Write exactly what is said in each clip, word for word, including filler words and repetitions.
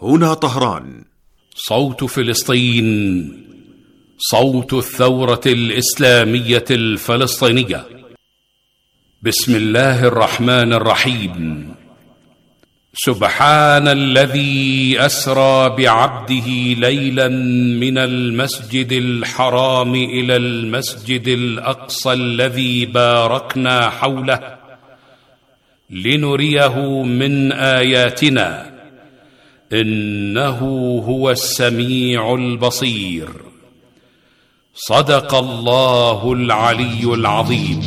هنا طهران. صوت فلسطين، صوت الثورة الإسلامية الفلسطينية. بسم الله الرحمن الرحيم. سبحان الذي أسرى بعبده ليلا من المسجد الحرام إلى المسجد الأقصى الذي باركنا حوله لنريه من آياتنا إنه هو السميع البصير. صدق الله العلي العظيم.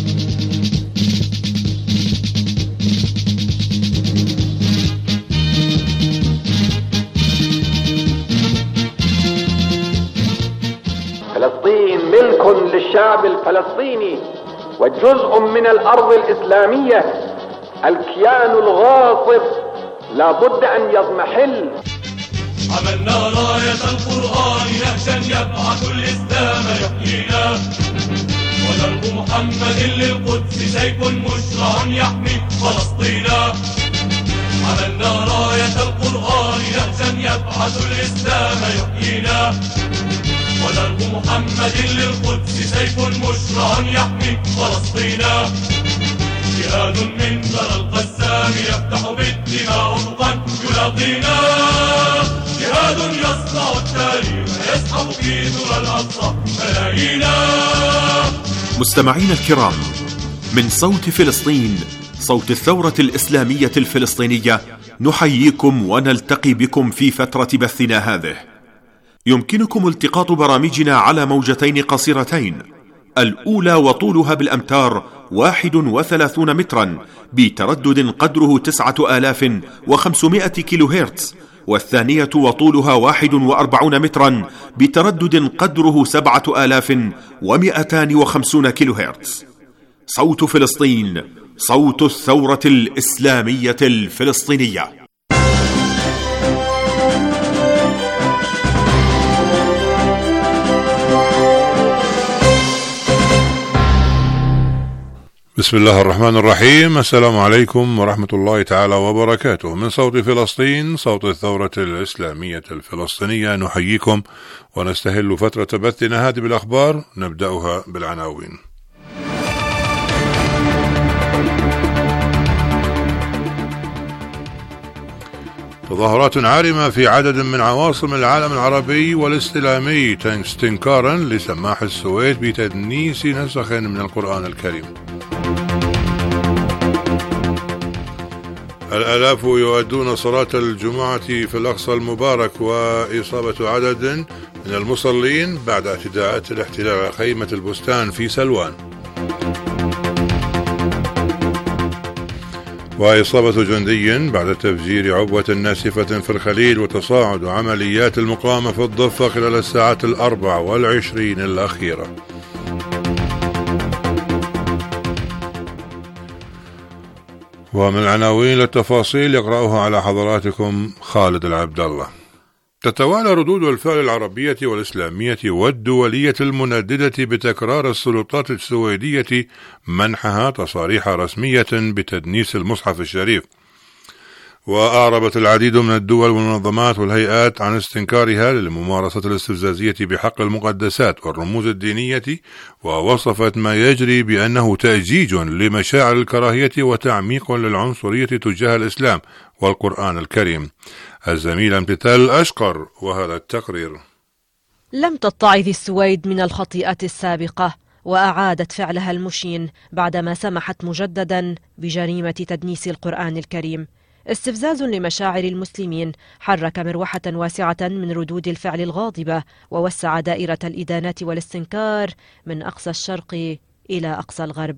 فلسطين ملك للشعب الفلسطيني وجزء من الأرض الإسلامية. الكيان الغاصب لا بد أن يضمحل. عملنا راية القرآن نهجا يبعث الإسلام يحيينا، ودرب محمد للقدس سيف مشرع يحمي فلسطينا. عملنا راية القرآن نهجا يبعث الإسلام يحيينا، ودرب محمد للقدس سيف مشرع يحمي فلسطينا. جهاد من ثرى القسام يفتح بالدماء أفقا يلاقينا، جهاد يصنع التاريخ يسحب في ثرى الأقصى ملايينا. مستمعين الكرام، من صوت فلسطين، صوت الثورة الإسلامية الفلسطينية، نحييكم ونلتقي بكم في فترة بثنا هذه. يمكنكم التقاط برامجنا على موجتين قصيرتين، الأولى وطولها بالأمتار واحد وثلاثون مترا بتردد قدره تسعة آلاف وخمسمائة كيلو هرتز، والثانية وطولها واحد وأربعون مترا بتردد قدره سبعة آلاف ومئتان وخمسون كيلو هرتز. صوت فلسطين، صوت الثورة الإسلامية الفلسطينية. بسم الله الرحمن الرحيم. السلام عليكم ورحمة الله تعالى وبركاته. من صوت فلسطين، صوت الثورة الإسلامية الفلسطينية، نحييكم ونستهل فترة بثنا هذه بالأخبار. نبدأها بالعناوين. تظاهرات عارمة في عدد من عواصم العالم العربي والإسلامي استنكارا لسماح السويد بتدنيس نسخ من القرآن الكريم. الآلاف يؤدون صلاة الجمعة في الأقصى المبارك، وإصابة عدد من المصلين بعد اعتداءات الاحتلال على خيمة البستان في سلوان. وإصابة جندي بعد تفجير عبوة ناسفة في الخليل، وتصاعد عمليات المقاومة في الضفة خلال الساعات الأربع والعشرين الأخيرة. ومن العناوين للتفاصيل يقرأها على حضراتكم خالد العبد الله. تتوالى ردود الفعل العربية والإسلامية والدولية المنددة بتكرار السلطات السويدية منحها تصاريح رسمية بتدنيس المصحف الشريف، وأعربت العديد من الدول والمنظمات والهيئات عن استنكارها للممارسة الاستفزازية بحق المقدسات والرموز الدينية، ووصفت ما يجري بأنه تأجيج لمشاعر الكراهية وتعميق للعنصرية تجاه الإسلام والقرآن الكريم. الزميلة امتثال أشقر وهذا التقرير. لم تتعظ السويد من الخطيئة السابقة، وأعادت فعلها المشين بعدما سمحت مجددا بجريمة تدنيس القرآن الكريم. استفزاز لمشاعر المسلمين حرك مروحة واسعة من ردود الفعل الغاضبة، ووسع دائرة الإدانات والاستنكار من أقصى الشرق إلى أقصى الغرب.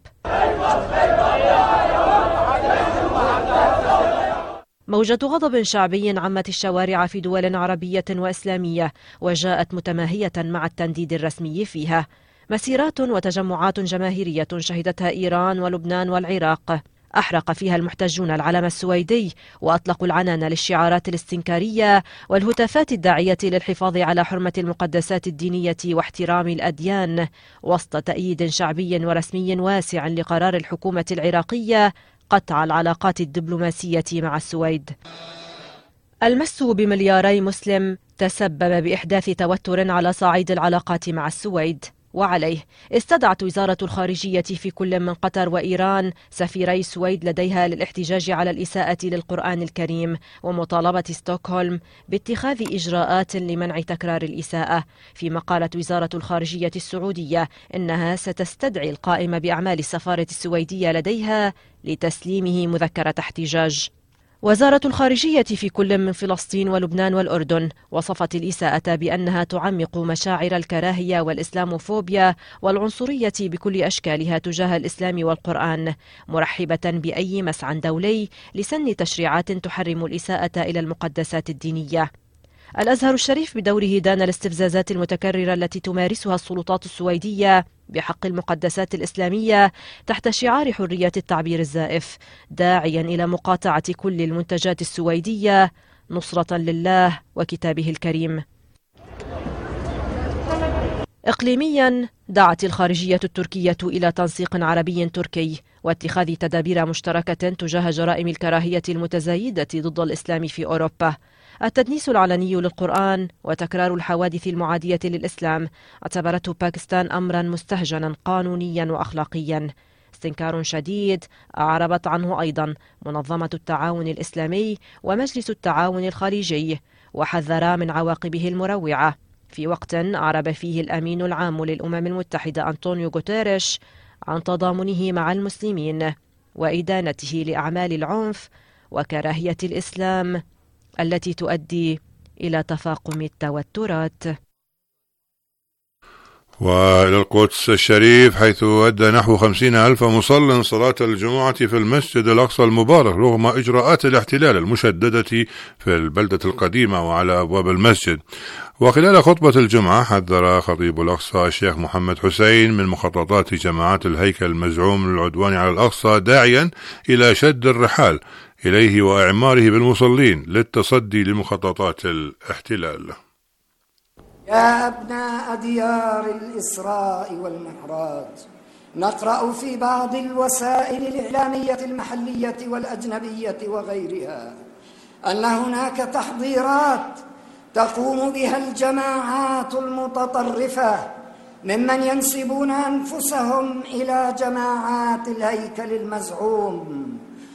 موجة غضب شعبي عمت الشوارع في دول عربية وإسلامية، وجاءت متماهية مع التنديد الرسمي فيها. مسيرات وتجمعات جماهيرية شهدتها إيران ولبنان والعراق، أحرق فيها المحتجون العلم السويدي، وأطلقوا العنان للشعارات الاستنكارية والهتافات الداعية للحفاظ على حرمة المقدسات الدينية واحترام الأديان، وسط تأييد شعبي ورسمي واسع لقرار الحكومة العراقية قطع العلاقات الدبلوماسية مع السويد. المس بملياري مسلم تسبب بإحداث توتر على صعيد العلاقات مع السويد، وعليه استدعت وزارة الخارجية في كل من قطر وإيران سفيري السويد لديها للاحتجاج على الإساءة للقرآن الكريم ومطالبة ستوكهولم باتخاذ إجراءات لمنع تكرار الإساءة. فيما قالت وزارة الخارجية السعودية إنها ستستدعي القائم بأعمال السفارة السويدية لديها لتسليمه مذكرة احتجاج. وزارة الخارجية في كل من فلسطين ولبنان والأردن وصفت الإساءة بأنها تعمق مشاعر الكراهية والإسلاموفوبيا والعنصرية بكل أشكالها تجاه الإسلام والقرآن، مرحبة بأي مسعى دولي لسن تشريعات تحرم الإساءة إلى المقدسات الدينية. الأزهر الشريف بدوره دان الاستفزازات المتكررة التي تمارسها السلطات السويدية بحق المقدسات الإسلامية تحت شعار حرية التعبير الزائف، داعيا إلى مقاطعة كل المنتجات السويدية نصرة لله وكتابه الكريم. إقليميا، دعت الخارجية التركية إلى تنسيق عربي تركي واتخاذ تدابير مشتركة تجاه جرائم الكراهية المتزايدة ضد الإسلام في أوروبا. التدنيس العلني للقرآن وتكرار الحوادث المعادية للإسلام اعتبرته باكستان أمرا مستهجنا قانونيا وأخلاقيا. استنكار شديد أعربت عنه أيضا منظمة التعاون الإسلامي ومجلس التعاون الخليجي، وحذرا من عواقبه المروعة في وقت أعرب فيه الأمين العام للأمم المتحدة أنطونيو غوتيريش عن تضامنه مع المسلمين وإدانته لأعمال العنف وكراهية الإسلام التي تؤدي إلى تفاقم التوترات. وإلى القدس الشريف، حيث أدى نحو خمسين ألف مصل صلاة الجمعة في المسجد الأقصى المبارك رغم إجراءات الاحتلال المشددة في البلدة القديمة وعلى أبواب المسجد. وخلال خطبة الجمعة حذر خطيب الأقصى الشيخ محمد حسين من مخططات جماعات الهيكل المزعوم للعدوان على الأقصى، داعيا إلى شد الرحال إليه وإعماره بالمصلين للتصدي لمخططات الاحتلال. يا أبناء ديار الإسراء والمعراج، نقرأ في بعض الوسائل الإعلامية المحلية والأجنبية وغيرها أن هناك تحضيرات تقوم بها الجماعات المتطرفة ممن ينسبون أنفسهم إلى جماعات الهيكل المزعوم،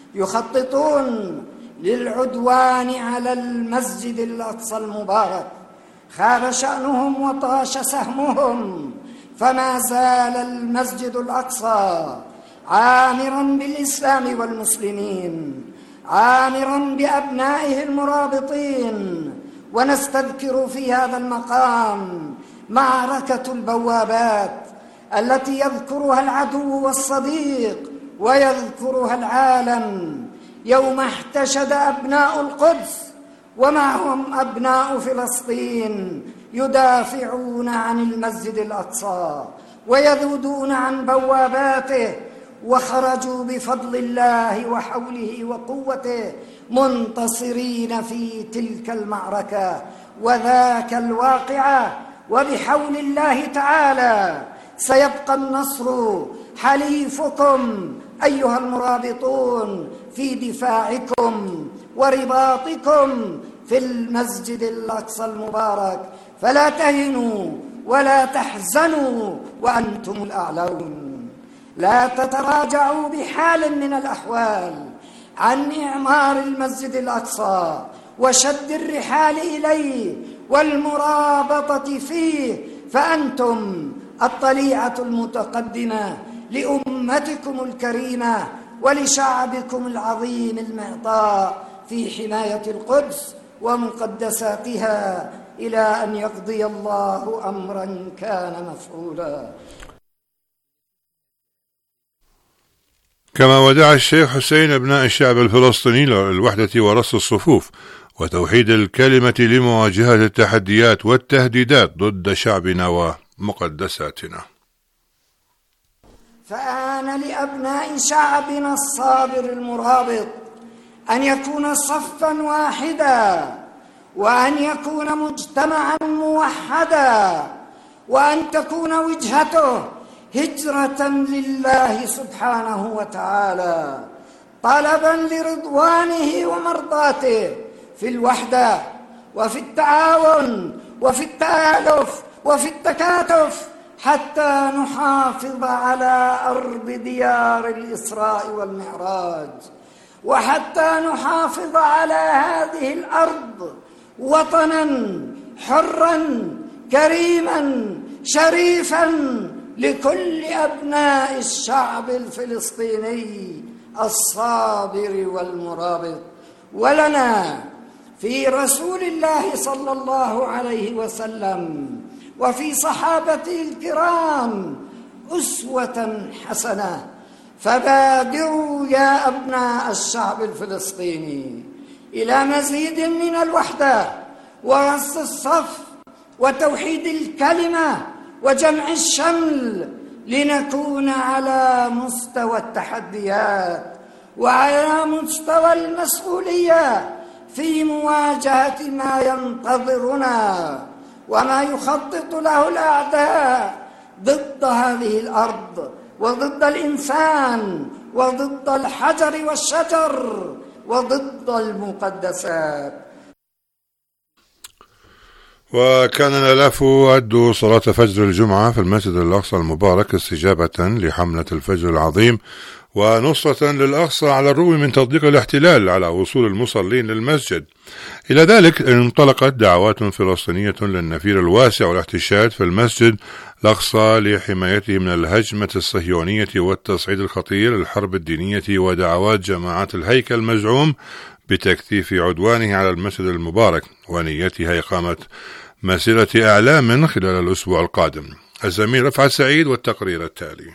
يخططون للعدوان على المسجد الأقصى المبارك. خاب شأنهم وطاش سهمهم، فما زال المسجد الأقصى عامراً بالإسلام والمسلمين، عامراً بأبنائه المرابطين. ونستذكر في هذا المقام معركة البوابات التي يذكرها العدو والصديق ويذكرها العالم، يوم احتشد أبناء القدس ومعهم أبناء فلسطين يدافعون عن المسجد الأقصى ويذودون عن بواباته، وخرجوا بفضل الله وحوله وقوته منتصرين في تلك المعركة وذاك الواقعة. وبحول الله تعالى سيبقى النصر حليفكم أيها المرابطون في دفاعكم ورباطكم في المسجد الأقصى المبارك، فلا تهنوا ولا تحزنوا وأنتم الأعلون. لا تتراجعوا بحال من الأحوال عن إعمار المسجد الأقصى وشد الرحال إليه والمرابطة فيه، فأنتم الطليعة المتقدمة لأمتكم الكريمة ولشعبكم العظيم المعطاء في حماية القدس ومقدساتها إلى أن يقضي الله أمرا كان مفعولا. كما ودع الشيخ حسين أبناء الشعب الفلسطيني للوحدة ورص الصفوف وتوحيد الكلمة لمواجهة التحديات والتهديدات ضد شعبنا ومقدساتنا. فآن لأبناء شعبنا الصابر المرابط أن يكون صفا واحدا، وأن يكون مجتمعا موحدا، وأن تكون وجهته هجرة لله سبحانه وتعالى، طلبا لرضوانه ومرضاته، في الوحدة وفي التعاون وفي التآلف وفي التكاتف، حتى نحافظ على أرض ديار الإسراء والمعراج، وحتى نحافظ على هذه الأرض وطناً حراً كريماً شريفاً لكل أبناء الشعب الفلسطيني الصابر والمرابط. ولنا في رسول الله صلى الله عليه وسلم وفي صحابته الكرام أسوة حسنة، فبادروا يا أبناء الشعب الفلسطيني إلى مزيد من الوحدة ورص الصف وتوحيد الكلمة وجمع الشمل، لنكون على مستوى التحديات وعلى مستوى المسؤولية في مواجهة ما ينتظرنا وما يخطط له الأعداء ضد هذه الأرض وضد الإنسان وضد الحجر والشجر وضد المقدسات. وكان الآلاف أدوا صلاة فجر الجمعة في المسجد الأقصى المبارك استجابة لحملة الفجر العظيم ونصرة للأقصى على الرغم من تضييق الاحتلال على وصول المصلين للمسجد. إلى ذلك انطلقت دعوات فلسطينية للنفير الواسع والاحتشاد في المسجد الأقصى لحمايته من الهجمة الصهيونية والتصعيد الخطير للحرب الدينية، ودعوات جماعات الهيكل المزعوم بتكثيف عدوانه على المسجد المبارك ونيتها إقامة مسيرة أعلام خلال الأسبوع القادم. الزميل رفعت سعيد والتقرير التالي.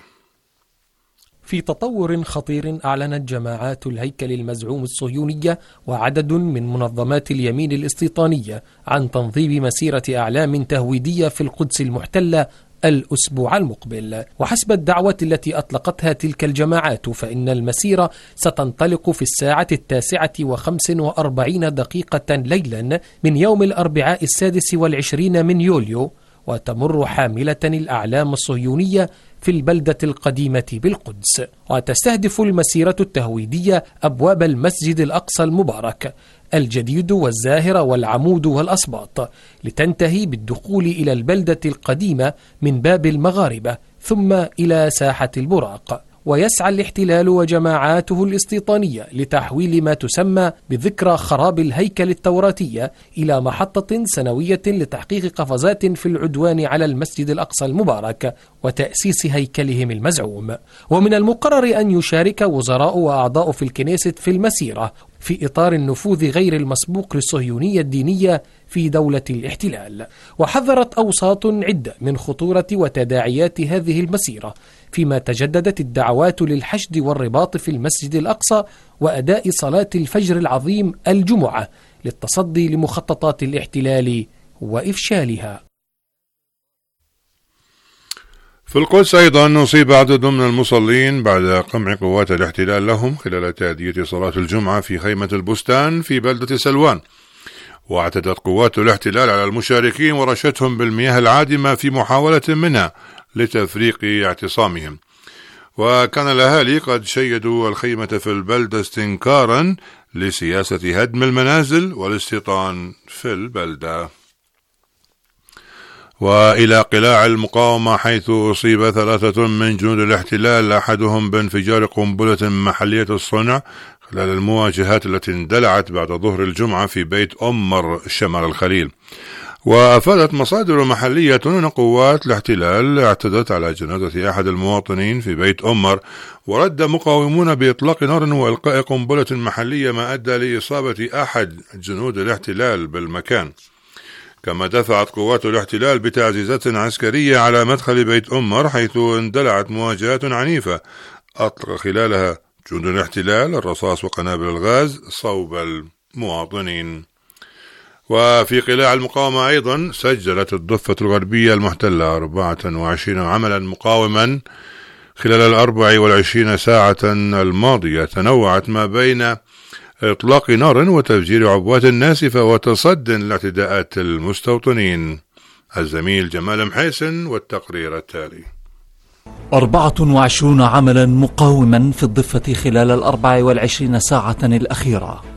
في تطور خطير أعلنت جماعات الهيكل المزعوم الصهيونية وعدد من منظمات اليمين الاستيطانية عن تنظيم مسيرة أعلام تهويدية في القدس المحتلة الأسبوع المقبل. وحسب الدعوة التي أطلقتها تلك الجماعات فإن المسيرة ستنطلق في الساعة التاسعة وخمس وأربعين دقيقة ليلا من يوم الأربعاء السادس والعشرين من يوليو، وتمر حاملة الأعلام الصهيونية في البلدة القديمة بالقدس. وتستهدف المسيرة التهويدية أبواب المسجد الأقصى المبارك الجديد والزاهر والعمود والأسباط، لتنتهي بالدخول إلى البلدة القديمة من باب المغاربة ثم إلى ساحة البراق. ويسعى الاحتلال وجماعاته الاستيطانية لتحويل ما تسمى بذكرى خراب الهيكل التوراتية إلى محطة سنوية لتحقيق قفزات في العدوان على المسجد الأقصى المبارك وتأسيس هيكلهم المزعوم. ومن المقرر أن يشارك وزراء وأعضاء في الكنيست في المسيرة في إطار النفوذ غير المسبوق للصهيونية الدينية في دولة الاحتلال. وحذرت أوساط عدة من خطورة وتداعيات هذه المسيرة، فيما تجددت الدعوات للحشد والرباط في المسجد الأقصى وأداء صلاة الفجر العظيم الجمعة للتصدي لمخططات الاحتلال وإفشالها. في القدس أيضا أصيب عدد من المصلين بعد قمع قوات الاحتلال لهم خلال تأدية صلاة الجمعة في خيمة البستان في بلدة سلوان. واعتدت قوات الاحتلال على المشاركين ورشتهم بالمياه العادمة في محاولة منها لتفريق اعتصامهم. وكان الأهالي قد شيدوا الخيمة في البلدة استنكارا لسياسة هدم المنازل والاستيطان في البلدة. وإلى قلاع المقاومة، حيث أصيب ثلاثة من جنود الاحتلال أحدهم بانفجار قنبلة محلية الصنع خلال المواجهات التي اندلعت بعد ظهر الجمعة في بيت أمر شمال الخليل. وأفادت مصادر محلية أن قوات الاحتلال اعتدت على جنازة أحد المواطنين في بيت أمر، ورد مقاومون بإطلاق نار وإلقاء قنبلة محلية ما أدى لإصابة أحد جنود الاحتلال بالمكان. كما دفعت قوات الاحتلال بتعزيزات عسكرية على مدخل بيت أمر، حيث اندلعت مواجهات عنيفة أطلق خلالها جنود الاحتلال الرصاص وقنابل الغاز صوب المواطنين. وفي قلاع المقاومة أيضا سجلت الضفة الغربية المحتلة أربعة وعشرين عملا مقاوما خلال الأربع والعشرين ساعة الماضية، تنوعت ما بين إطلاق نار وتفجير عبوات ناسفة وتصد لاعتداءات المستوطنين. الزميل جمال محيسن والتقرير التالي. أربعة وعشرون عملا مقاوما في الضفة خلال الأربع والعشرين ساعة الأخيرة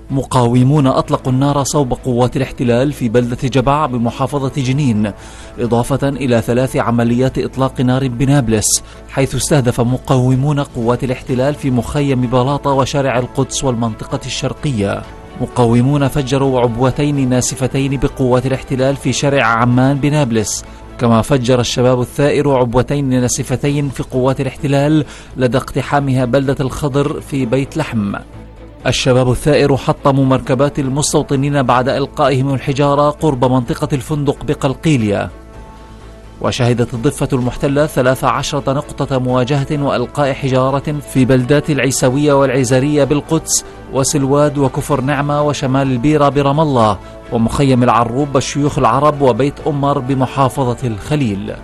مقاومون أطلقوا النار صوب قوات الاحتلال في بلدة جبع بمحافظة جنين، إضافة إلى ثلاث عمليات إطلاق نار بنابلس، حيث استهدف مقاومون قوات الاحتلال في مخيم بلاطة وشارع القدس والمنطقة الشرقية. مقاومون فجروا عبوتين ناسفتين بقوات الاحتلال في شارع عمان بنابلس، كما فجر الشباب الثائر عبوتين ناسفتين في قوات الاحتلال لدى اقتحامها بلدة الخضر في بيت لحم. الشباب الثائر حطموا مركبات المستوطنين بعد إلقائهم الحجارة قرب منطقة الفندق بقلقيلية. وشهدت الضفة المحتلة ثلاث عشرة نقطة مواجهة وإلقاء حجارة في بلدات العيسوية والعزرية بالقدس وسلواد وكفر نعمة وشمال البيرة برام الله ومخيم العروب بالشيوخ العرب وبيت أمر بمحافظة الخليل.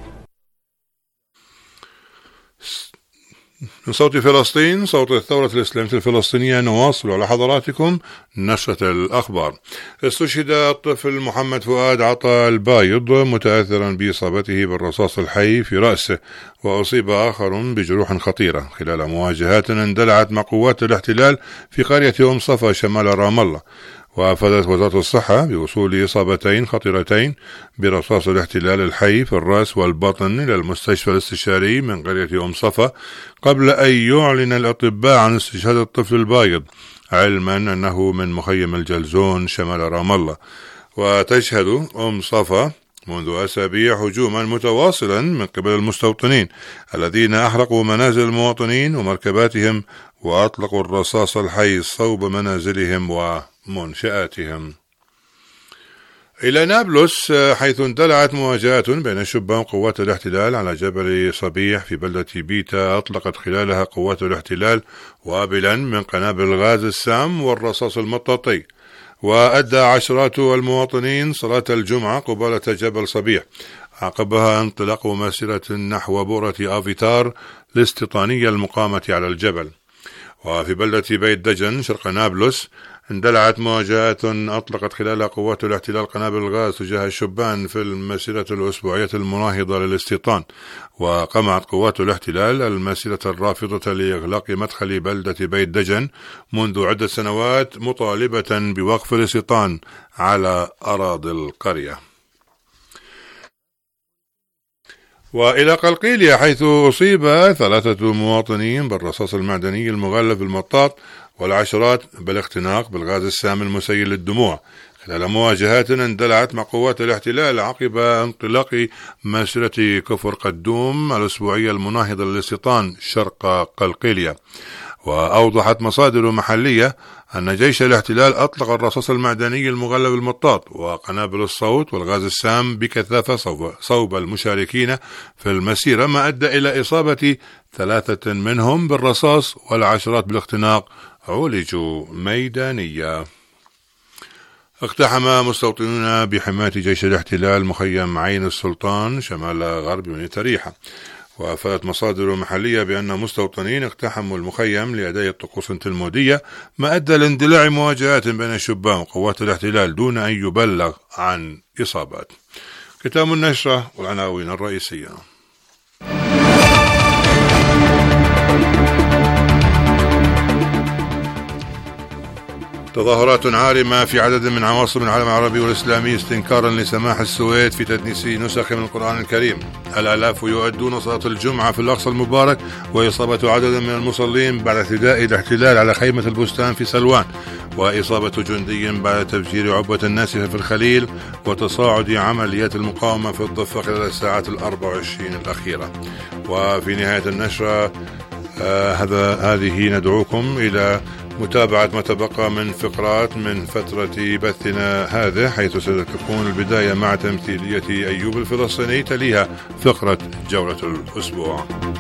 من صوت فلسطين، صوت الثورة الإسلامية الفلسطينية، نواصل على حضراتكم نشرة الأخبار. استشهد الطفل محمد فؤاد عطا البايض متأثرا بإصابته بالرصاص الحي في رأسه، وأصيب آخر بجروح خطيرة خلال مواجهات اندلعت مع قوات الاحتلال في قرية أم صفا شمال رام الله. وأفادت وزارة الصحة بوصول إصابتين خطيرتين برصاص الاحتلال الحي في الرأس والبطن إلى المستشفى الاستشاري من قرية أم صفا، قبل أن يعلن الأطباء عن استشهاد الطفل البايض، علما أنه من مخيم الجلزون شمال رام الله. وتشهد أم صفا منذ أسابيع هجوما متواصلا من قبل المستوطنين الذين أحرقوا منازل المواطنين ومركباتهم وأطلقوا الرصاص الحي صوب منازلهم ومنشآتهم. إلى نابلس، حيث اندلعت مواجهات بين شبان قوات الاحتلال على جبل صبيح في بلدة بيتا، أطلقت خلالها قوات الاحتلال وابلا من قنابل الغاز السام والرصاص المطاطي. وأدى عشرات المواطنين صلاة الجمعة قبالة جبل صبيح، عقبها انطلاق مسيرة نحو بؤرة آفيتار الاستيطانية المقامة على الجبل. وفي بلدة بيت دجن شرق نابلس اندلعت مواجهات أطلقت خلالها قوات الاحتلال قنابل الغاز تجاه الشبان في المسيرة الأسبوعية المناهضة للاستيطان. وقمعت قوات الاحتلال المسيرة الرافضة لإغلاق مدخل بلدة بيت دجن منذ عدة سنوات، مطالبة بوقف الاستيطان على أراضي القرية. وإلى قلقيلية، حيث أصيب ثلاثة مواطنين بالرصاص المعدني المغلف بالمطاط والعشرات بالاختناق بالغاز السام المسيل للدموع خلال مواجهات اندلعت مع قوات الاحتلال عقب انطلاق مسيرة كفر قدوم الأسبوعية المناهضة للاستيطان شرق قلقيلية. وأوضحت مصادر محلية أن جيش الاحتلال أطلق الرصاص المعدني المغلف بالمطاط وقنابل الصوت والغاز السام بكثافة صوب, صوب المشاركين في المسيرة، ما أدى إلى إصابة ثلاثة منهم بالرصاص والعشرات بالاختناق عولجوا ميدانية. اقتحم مستوطنون بحماية جيش الاحتلال مخيم عين السلطان شمال غرب مدينة ريحة. وأفادت مصادر محلية بأن مستوطنين اقتحموا المخيم لأداء الطقوس التلمودية، ما أدى لاندلاع مواجهات بين الشبان وقوات الاحتلال دون أن يبلغ عن إصابات. ختام النشرة والعناوين الرئيسية. تظاهرات عارمة في عدد من عواصم العالم العربي والإسلامي استنكارا لسماح السويد في تدنيس نسخ من القرآن الكريم. الآلاف يؤدون صلاة الجمعة في الأقصى المبارك، وإصابة عدد من المصلين بعد اعتداء الاحتلال على خيمة البستان في سلوان، وإصابة جندي بعد تفجير عبوة ناسفة في الخليل، وتصاعد عمليات المقاومة في الضفة خلال الساعات الأربع وعشرين الأخيرة. وفي نهاية النشرة آه هذا هذه ندعوكم إلى متابعة ما تبقى من فقرات من فترة بثنا هذا، حيث ستكون البداية مع تمثيلية أيوب الفلسطيني، تليها فقرة جولة الأسبوع.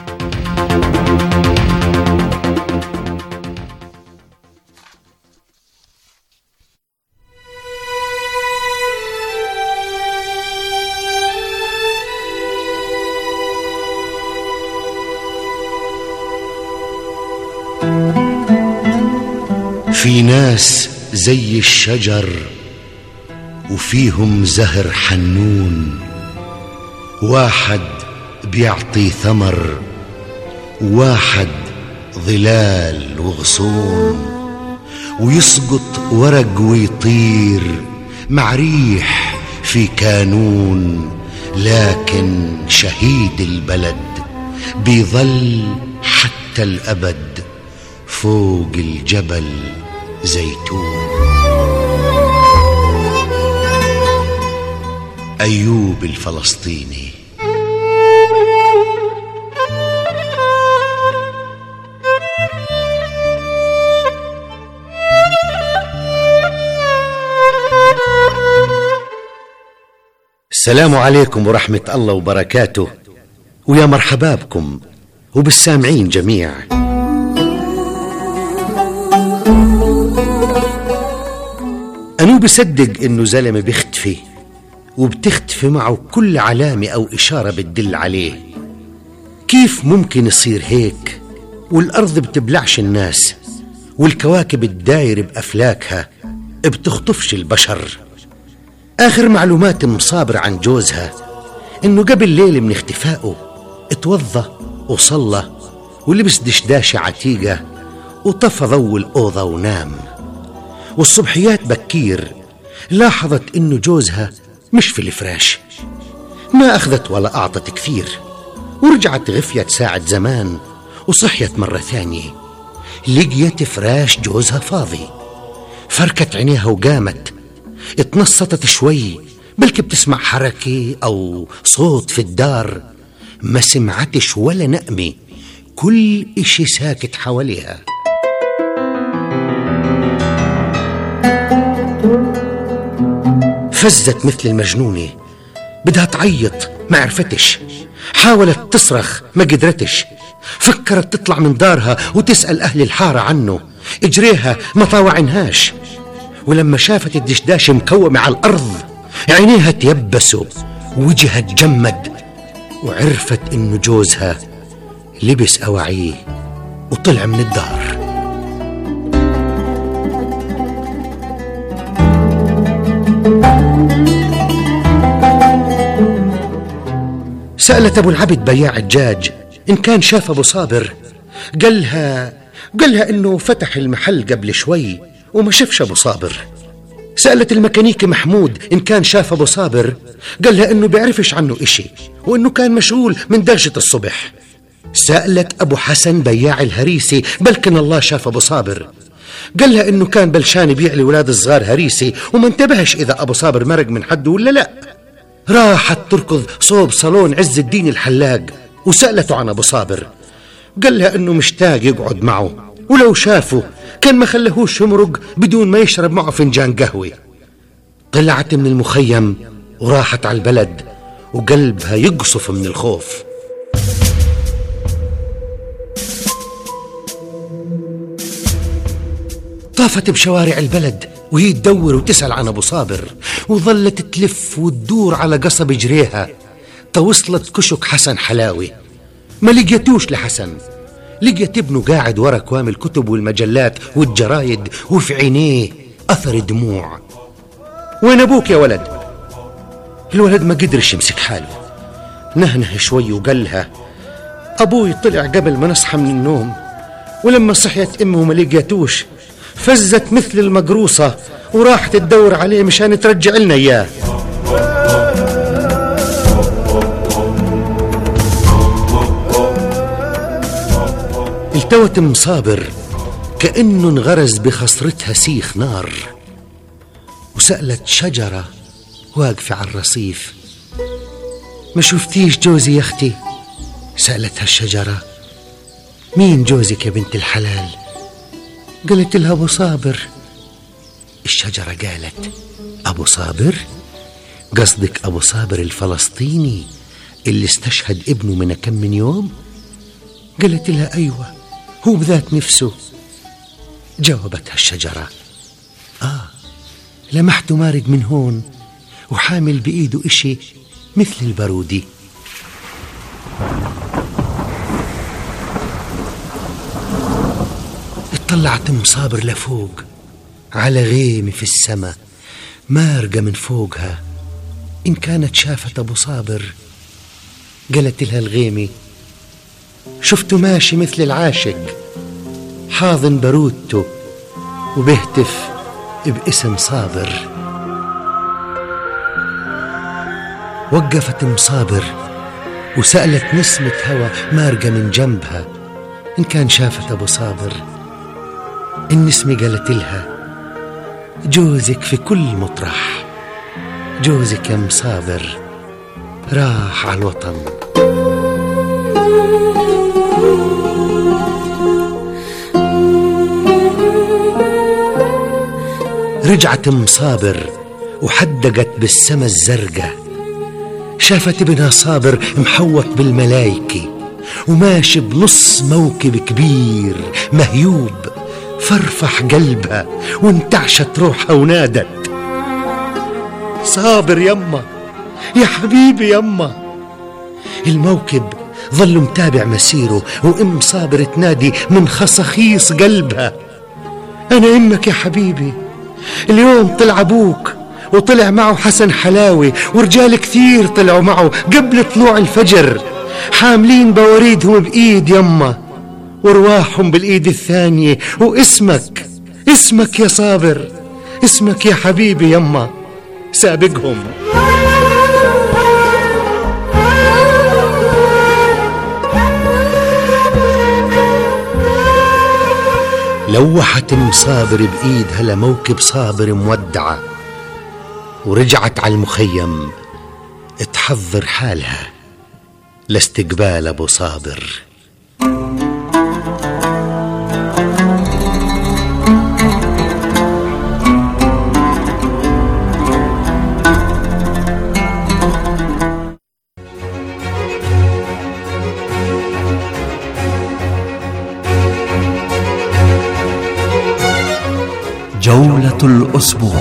في ناس زي الشجر وفيهم زهر حنون، واحد بيعطي ثمر وواحد ظلال وغصون، ويسقط ورق ويطير مع ريح في كانون، لكن شهيد البلد بيظل حتى الأبد فوق الجبل زيتون. أيوب الفلسطيني. السلام عليكم ورحمة الله وبركاته، ويا مرحبا بكم وبالسامعين جميع. أنا بصدق إنه زلمة بيختفي وبتختفي معه كل علامة أو إشارة بتدل عليه. كيف ممكن يصير هيك والأرض بتبلعش الناس والكواكب الداير بأفلاكها بتخطفش البشر؟ آخر معلومات مصابر عن جوزها إنه قبل ليلة من اختفائه اتوضى وصلى ولبس دشداشة عتيقة وطفى ضوء الأوضة ونام. والصبحيات بكير لاحظت إنه جوزها مش في الفراش، ما أخذت ولا أعطت كثير، ورجعت غفيت ساعة زمان وصحيت مرة ثانية لقيت فراش جوزها فاضي. فركت عينيها وقامت، اتنصتت شوي بلكي بتسمع حركة أو صوت في الدار، ما سمعتش ولا نقمة، كل إشي ساكت حواليها. فزت مثل المجنونة، بدها تعيط ما عرفتش، حاولت تصرخ ما قدرتش، فكرت تطلع من دارها وتسأل أهل الحارة عنه، اجريها ما طاوعنهاش. ولما شافت الدشداش مكومة على الأرض عينيها تيبسوا وجهها تجمد، وعرفت إنه جوزها لبس أواعيه وطلع من الدار. سألت أبو العبد بياع الدجاج إن كان شاف أبو صابر، قالها قالها إنه فتح المحل قبل شوي وما شافش أبو صابر. سألت الميكانيكي محمود إن كان شاف أبو صابر، قالها إنه بيعرفش عنه إشي وإنه كان مشغول من درجة الصبح. سألت أبو حسن بياع الهريسي بلكن الله شاف أبو صابر، قالها إنه كان بلشان يبيع لولاد الصغار هريسي وما انتبهش إذا أبو صابر مرق من حده ولا لا. راحت تركض صوب صالون عز الدين الحلاق وسألته عن أبو صابر، قالها إنه مشتاق يقعد معه ولو شافه كان ما خلهوش يمرق بدون ما يشرب معه فنجان قهوة. طلعت من المخيم وراحت على البلد وقلبها يقصف من الخوف. طافت بشوارع البلد وهي تدور وتسأل عن أبو صابر، وظلت تلف وتدور على قصب جريها توصلت كشك حسن حلاوي. ما لقيتوش لحسن، لقيت ابنه قاعد ورا كوام الكتب والمجلات والجرايد وفي عينيه أثر دموع. وين أبوك يا ولد؟ الولد ما قدرش يمسك حاله، نهنه شوي وقالها أبوي طلع قبل ما نصحى من النوم، ولما صحيت أمه ما لقيتوش فزت مثل المقروصة وراحت تدور عليه مشان ترجع لنا إياه. التوت مصابر كأنه انغرز بخصرتها سيخ نار، وسألت شجرة واقفة على الرصيف ما شفتيش جوزي يا أختي؟ سألتها الشجرة مين جوزك يا بنت الحلال؟ قالت لها أبو صابر. الشجرة قالت أبو صابر؟ قصدك أبو صابر الفلسطيني اللي استشهد ابنه من كم من يوم؟ قالت لها أيوة هو بذات نفسه. جاوبتها الشجرة آه لمحته مارق من هون وحامل بإيده إشي مثل البارودي. اطلعت مصابر لفوق على غيمة في السماء مارقة من فوقها، إن كانت شافت أبو صابر. قالت لها الغيمة شفته ماشي مثل العاشق حاضن بارودته وبيهتف باسم صابر. وقفت ام صابر وسألت نسمة هوا مارقة من جنبها إن كان شافت أبو صابر. النسمة قالت لها: جوزك في كل مطرح، جوزك يا ام صابر راح على الوطن. رجعت ام صابر وحدقت بالسما الزرقاء، شافت ابنها صابر محوط بالملايكة وماشي بنص موكب كبير مهيوب. فرفح قلبها وانتعشت روحها ونادت: صابر يما، يا حبيبي يما. الموكب ظل متابع مسيره وام صابر تنادي من خصخيص قلبها: انا امك يا حبيبي. اليوم طلع ابوك وطلع معه حسن حلاوي ورجال كثير طلعوا معه قبل طلوع الفجر، حاملين بوريدهم بإيد يما ورواحهم بالإيد الثانية، واسمك اسمك يا صابر، اسمك يا حبيبي يما سابقهم. لوحت ام صابر بإيدها لموكب صابر مودعة ورجعت على المخيم تحضر حالها لاستقبال أبو صابر. جولة الأسبوع.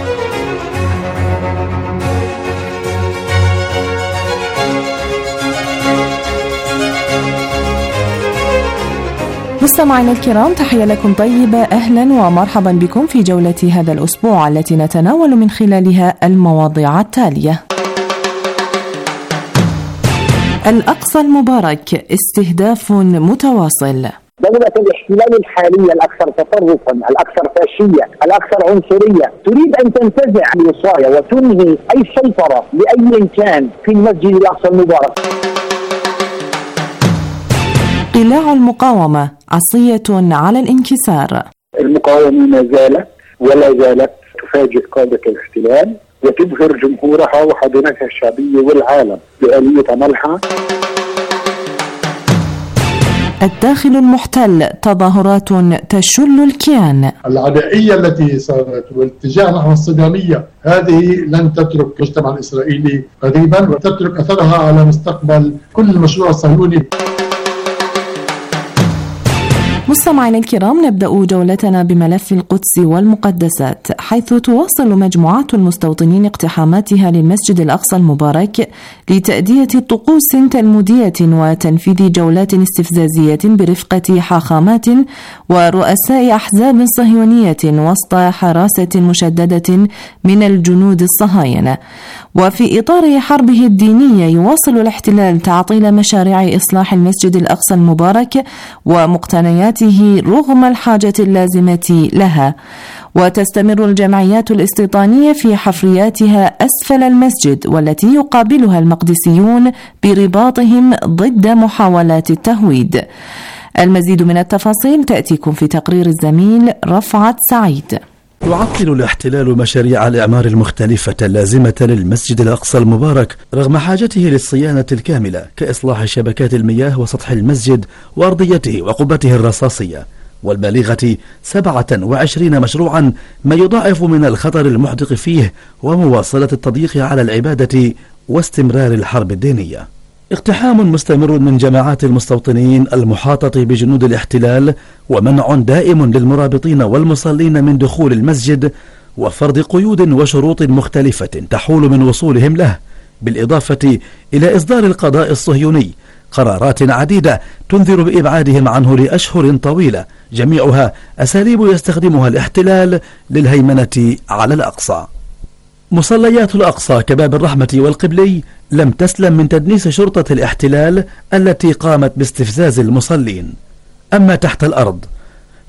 مستمعينا الكرام، تحية لكم طيبة، أهلا ومرحبا بكم في جولة هذا الأسبوع التي نتناول من خلالها المواضيع التالية: الأقصى المبارك، استهداف متواصل. دولة الاحتلال الحالية الأكثر تطرفا، الأكثر فاشية، الأكثر عنصرية، تريد أن تنتزع الوصاية وتنهي أي سيطرة لأي كان في المسجد الأقصى المبارك. قلاع المقاومة، عصية على الانكسار. المقاومة ما زالت ولا زالت تفاجئ قادة الاحتلال وتبهر جمهورها وحاضنتها الشعبية والعالم بآلية عملها. الداخل المحتل، تظاهرات تشل الكيان. العدائية التي صارت والاتجاه نحو الصدامية هذه لن تترك المجتمع الإسرائيلي قريبا وتترك أثرها على مستقبل كل المشروع الصهيوني. مستمعينا الكرام، نبدأ جولتنا بملف القدس والمقدسات، حيث تواصل مجموعات المستوطنين اقتحاماتها للمسجد الأقصى المبارك لتأدية طقوس تلمودية وتنفيذ جولات استفزازية برفقة حاخامات ورؤساء أحزاب صهيونية وسط حراسة مشددة من الجنود الصهاينة. وفي إطار حربه الدينية يواصل الاحتلال تعطيل مشاريع إصلاح المسجد الأقصى المبارك ومقتنياته رغم الحاجة اللازمة لها. وتستمر الجمعيات الاستيطانية في حفرياتها أسفل المسجد، والتي يقابلها المقدسيون برباطهم ضد محاولات التهويد. المزيد من التفاصيل تأتيكم في تقرير الزميل رفعت سعيد. يعطل الاحتلال مشاريع الإعمار المختلفة اللازمة للمسجد الأقصى المبارك رغم حاجته للصيانة الكاملة كإصلاح شبكات المياه وسطح المسجد وأرضيته وقبته الرصاصية، والبالغة سبعة وعشرين مشروعا، ما يضاعف من الخطر المحدق فيه ومواصلة التضييق على العبادة واستمرار الحرب الدينية. اقتحام مستمر من جماعات المستوطنين المحاطة بجنود الاحتلال، ومنع دائم للمرابطين والمصلين من دخول المسجد، وفرض قيود وشروط مختلفة تحول من وصولهم له، بالإضافة إلى إصدار القضاء الصهيوني قرارات عديدة تنذر بإبعادهم عنه لأشهر طويلة، جميعها أساليب يستخدمها الاحتلال للهيمنة على الأقصى. مصليات الأقصى كباب الرحمة والقبلي لم تسلم من تدنيس شرطة الاحتلال التي قامت باستفزاز المصلين. أما تحت الأرض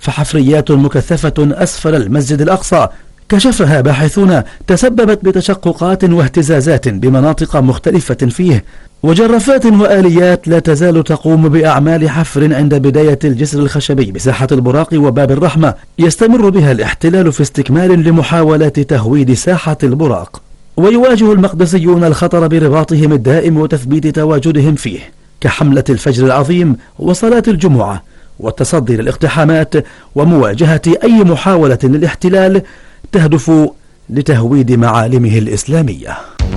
فحفريات مكثفة أسفل المسجد الأقصى كشفها باحثون تسببت بتشققات واهتزازات بمناطق مختلفة فيه، وجرافات وآليات لا تزال تقوم بأعمال حفر عند بداية الجسر الخشبي بساحة البراق وباب الرحمة، يستمر بها الاحتلال في استكمال لمحاولات تهويد ساحة البراق. ويواجه المقدسيون الخطر برباطهم الدائم وتثبيت تواجدهم فيه كحملة الفجر العظيم وصلاة الجمعة والتصدي للاقتحامات ومواجهة أي محاولة للاحتلال تهدف لتهويد معالمه الإسلامية.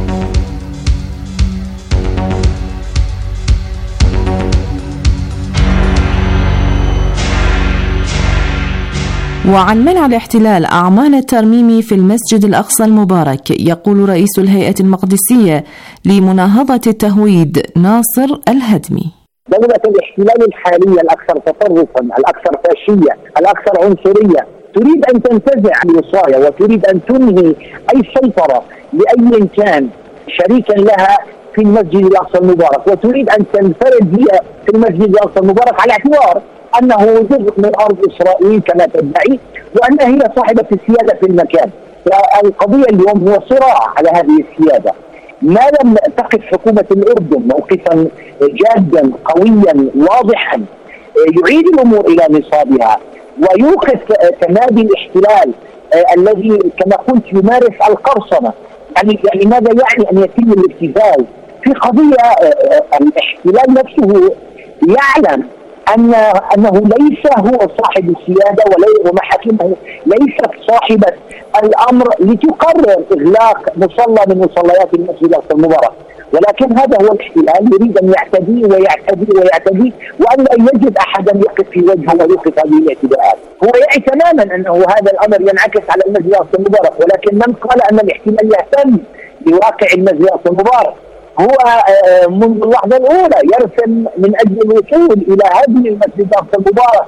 وعن منع الاحتلال أعمال الترميم في المسجد الأقصى المبارك، يقول رئيس الهيئة المقدسية لمناهضة التهويد ناصر الهدمي: دولة الاحتلال الحالية الأكثر تطرفا، الأكثر فاشية، الأكثر عنصرية، تريد أن تنتزع الوصاية وتريد أن تنهي أي سيطرة لأي كان شريكا لها في المسجد الأقصى المبارك، وتريد أن تنفرد هي في المسجد الأقصى المبارك على اعتبار أنه جزء من أرض إسرائيل كما تدعي، وأنها هي صاحبة السيادة في المكان. القضية اليوم هو صراع على هذه السيادة. ما لم تقف حكومة الأردن موقفا جادا قويا واضحا يعيد الأمور إلى نصابها ويوقف تمادي الاحتلال الذي كما قلت يمارس القرصنة، يعني يعني ماذا يعني أن يتم الابتزاز في قضية الاحتلال نفسه يعلم أن أنه ليس هو صاحب السيادة ومحاكمه ليست صاحبة الأمر لتقرر إغلاق مصلى من مصليات المسجد الأقصى المبارك، ولكن هذا هو الاحتلال يريد أن يعتدي ويعتدي ويعتدي وأن لا يجد أحدا يقف في وجهه ويوقف هذه الاعتداءات. هو يعي تماما أنه هذا الأمر ينعكس على المسجد الأقصى المبارك، ولكن من قال أن الاحتلال يهتم بواقع المسجد الأقصى المبارك هو منذ اللحظة الأولى يرسم من أجل الوصول إلى هذه المسجد الأقصى المبارك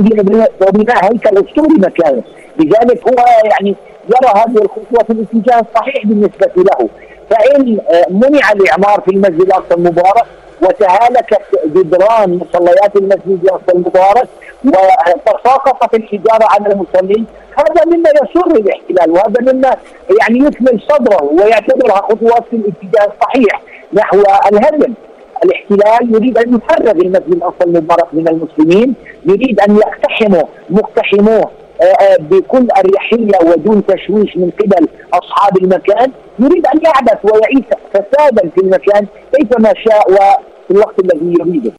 وبناء هيكل أسطوري مكانه، لذلك هو يعني يرى هذه الخطوة في الاتجاه الصحيح بالنسبة له. فإن منع الإعمار في المسجد الأقصى المبارك وتهالكت جدران مصليات المسجد الأقصى المبارك وتساقطت الحجارة على المصلين، هذا مما يسر الاحتلال وهذا مما يعني يثمل صدره ويعتبرها خطوات في الاتجاه الصحيح نحو الهدم. الاحتلال يريد أن يفرغ المسجد الأقصى المبارك من المسلمين، يريد أن يقتحموا مقتحموه بكل أريحية ودون تشويش من قبل أصحاب المكان، يريد أن يعبث ويعيش فسادا في المكان كيفما شاء وفي الوقت الذي يريده.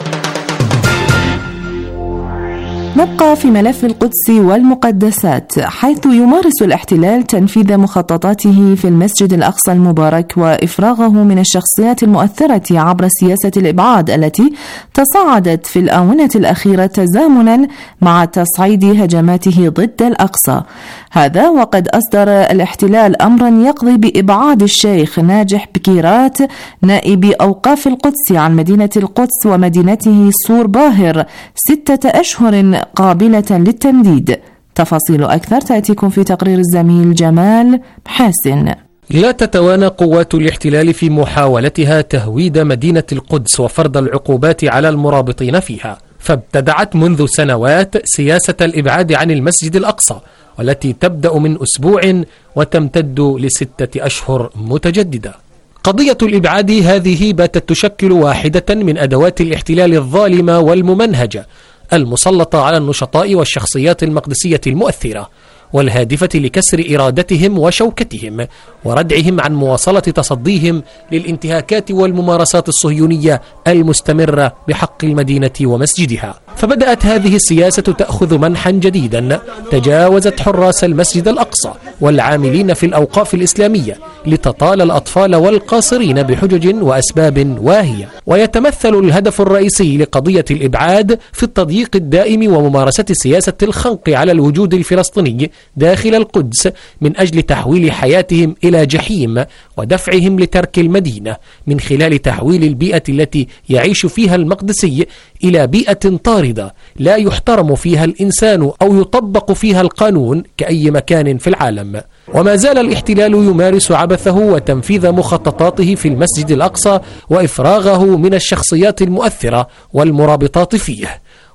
نبقى في ملف القدس والمقدسات، حيث يمارس الاحتلال تنفيذ مخططاته في المسجد الأقصى المبارك وإفراغه من الشخصيات المؤثرة عبر سياسة الإبعاد التي تصاعدت في الآونة الأخيرة تزامنا مع تصعيد هجماته ضد الأقصى. هذا وقد أصدر الاحتلال أمرا يقضي بإبعاد الشيخ ناجح بكيرات نائب أوقاف القدس عن مدينة القدس ومدينته صور باهر ستة أشهر قابلة للتمديد. تفاصيل أكثر تأتيكم في تقرير الزميل جمال حاسن. لا تتوانى قوات الاحتلال في محاولتها تهويد مدينة القدس وفرض العقوبات على المرابطين فيها، فابتدعت منذ سنوات سياسة الإبعاد عن المسجد الأقصى، والتي تبدأ من أسبوع وتمتد لستة أشهر متجددة. قضية الإبعاد هذه باتت تشكل واحدة من أدوات الاحتلال الظالمة والممنهجة المسلطة على النشطاء والشخصيات المقدسية المؤثرة، والهادفة لكسر إرادتهم وشوكتهم وردعهم عن مواصلة تصديهم للانتهاكات والممارسات الصهيونية المستمرة بحق المدينة ومسجدها. فبدأت هذه السياسة تأخذ منحا جديدا تجاوزت حراس المسجد الأقصى والعاملين في الأوقاف الإسلامية لتطال الأطفال والقاصرين بحجج وأسباب واهية. ويتمثل الهدف الرئيسي لقضية الإبعاد في التضييق الدائم وممارسة سياسة الخنق على الوجود الفلسطيني داخل القدس من أجل تحويل حياتهم إلى جحيم ودفعهم لترك المدينة من خلال تحويل البيئة التي يعيش فيها المقدسي إلى بيئة طاردة لا يحترم فيها الإنسان أو يطبق فيها القانون كأي مكان في العالم. وما زال الاحتلال يمارس عبثه وتنفيذ مخططاته في المسجد الأقصى وإفراغه من الشخصيات المؤثرة والمرابطات فيه،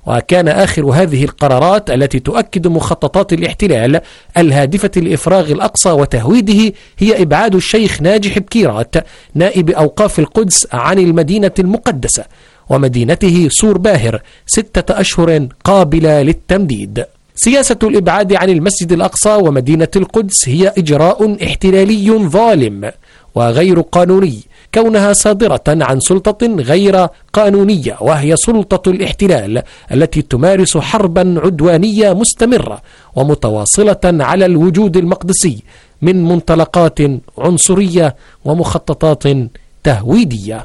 وكان آخر هذه القرارات التي تؤكد مخططات الاحتلال الهادفة لإفراغ الأقصى وتهويده هي إبعاد الشيخ ناجح بكيرات نائب أوقاف القدس عن المدينة المقدسة ومدينته سور باهر ستة أشهر قابلة للتمديد. سياسة الإبعاد عن المسجد الأقصى ومدينة القدس هي إجراء احتلالي ظالم وغير قانوني، كونها صادرة عن سلطة غير قانونية وهي سلطة الاحتلال التي تمارس حربا عدوانية مستمرة ومتواصلة على الوجود المقدسي من منطلقات عنصرية ومخططات تهويدية.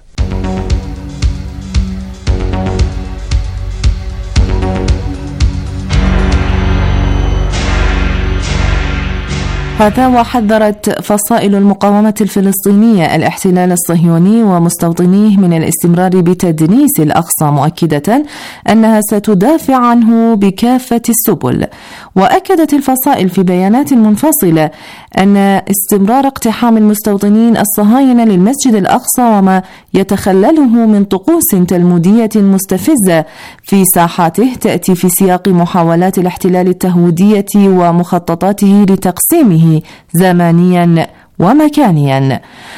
هذا وحذرت فصائل المقاومة الفلسطينية الاحتلال الصهيوني ومستوطنيه من الاستمرار بتدنيس الأقصى، مؤكدة أنها ستدافع عنه بكافة السبل. وأكدت الفصائل في بيانات منفصلة أن استمرار اقتحام المستوطنين الصهاينة للمسجد الأقصى وما يتخلله من طقوس تلمودية مستفزة في ساحاته تأتي في سياق محاولات الاحتلال التهويدية ومخططاته لتقسيمه زمانيا ومكانيا.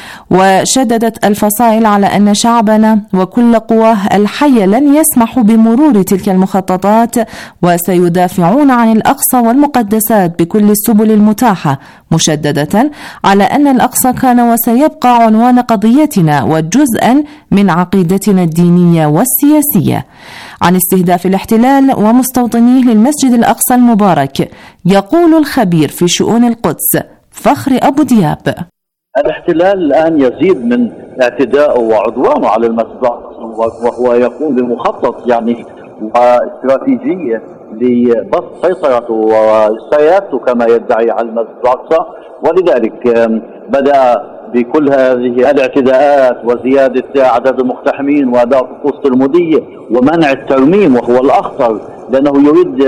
وشددت الفصائل على أن شعبنا وكل قواه الحية لن يسمحوا بمرور تلك المخططات وسيدافعون عن الأقصى والمقدسات بكل السبل المتاحة، مشددة على أن الأقصى كان وسيبقى عنوان قضيتنا وجزءا من عقيدتنا الدينية والسياسية. عن استهداف الاحتلال ومستوطنيه للمسجد الأقصى المبارك يقول الخبير في شؤون القدس فخر أبو دياب: الاحتلال الآن يزيد من اعتداءه وعدوانه على المسجد الأقصى، وهو يقوم بمخطط يعني واستراتيجية لبسط سيطرته وسيادته كما يدعي على المسجد الأقصى. ولذلك بدأ بكل هذه الاعتداءات وزيادة عدد المقتحمين وأداء طقوس تلمودية ومنع الترميم، وهو الأخطر لأنه يريد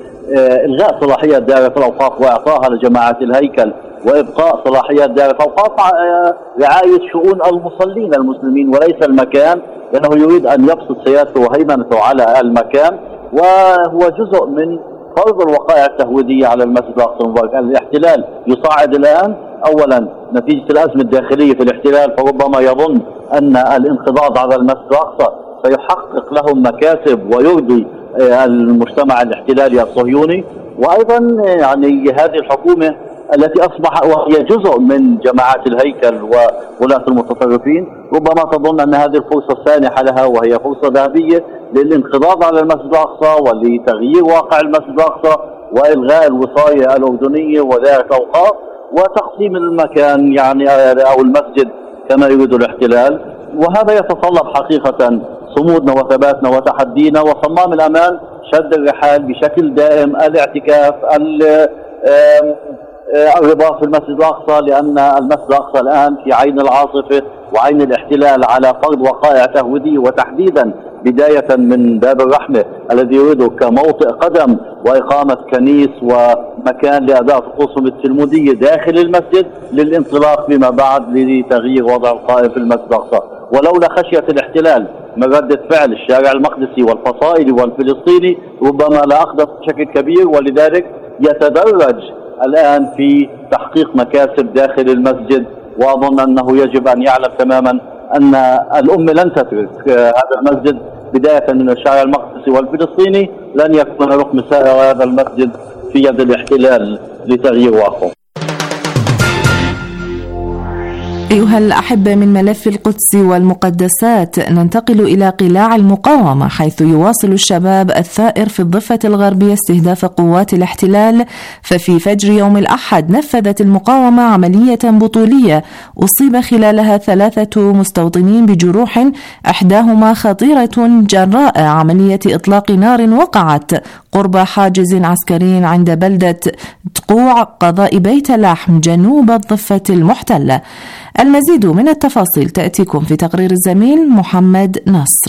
إلغاء صلاحية دائرة الأوقاف وإعطائها لجماعات الهيكل وإبقاء صلاحيات دائرة الأوقاف رعاية شؤون المصلين المسلمين وليس المكان، لأنه يريد أن يبسط سيادته وهيمنته على المكان، وهو جزء من فرض الوقائع التهويدية على المسجد الأقصى المبارك. الاحتلال يصعد الآن أولا نتيجة الأزمة الداخلية في الاحتلال، فربما يظن أن الانقضاض على المسجد الأقصى سيحقق لهم مكاسب ويرضي المجتمع الاحتلالي الصهيوني. وأيضا يعني هذه الحكومة التي أصبح وهي جزء من جماعات الهيكل وولاة المتطرفين ربما تظن أن هذه الفرصة سانحة لها، وهي فرصة ذهبية للانقضاض على المسجد الأقصى ولتغيير واقع المسجد الأقصى وإلغاء الوصاية الأردنية ودائرة الأوقاف وتقسيم المكان يعني أو المسجد كما يريد الاحتلال. وهذا يتطلب حقيقة صمودنا وثباتنا وتحدينا وصمام الأمان، شد الرحال بشكل دائم، الاعتكاف، الرباط في المسجد الأقصى، لأن المسجد الأقصى الآن في عين العاصفة وعين الاحتلال على فرض وقائع تهويدية، وتحديدا بداية من باب الرحمة الذي يريده كموطئ قدم وإقامة كنيس ومكان لأداء طقوسهم التلمودية داخل المسجد للانطلاق فيما بعد لتغيير وضع القائم في المسجد الأقصى. ولولا خشية الاحتلال من ردة فعل الشارع المقدسي والفصائلي والفلسطيني ربما لا أخذت بشكل كبير، ولذلك يتدرج الآن في تحقيق مكاسب داخل المسجد. وأظن أنه يجب أن يعلم تماما أن الأمة لن تترك هذا المسجد بداية من الشارع المقدسي والفلسطيني، لن يكون رقم سائر هذا المسجد في يد الاحتلال لتغيير واقعه. أيها الأحبة، من ملف القدس والمقدسات ننتقل إلى قلاع المقاومة، حيث يواصل الشباب الثائر في الضفة الغربية استهداف قوات الاحتلال. ففي فجر يوم الأحد نفذت المقاومة عملية بطولية أصيب خلالها ثلاثة مستوطنين بجروح إحداهما خطيرة جراء عملية إطلاق نار وقعت قرب حاجز عسكري عند بلدة تقوع قضاء بيت لحم جنوب الضفة المحتلة. المزيد من التفاصيل تأتيكم في تقرير الزميل محمد نصر.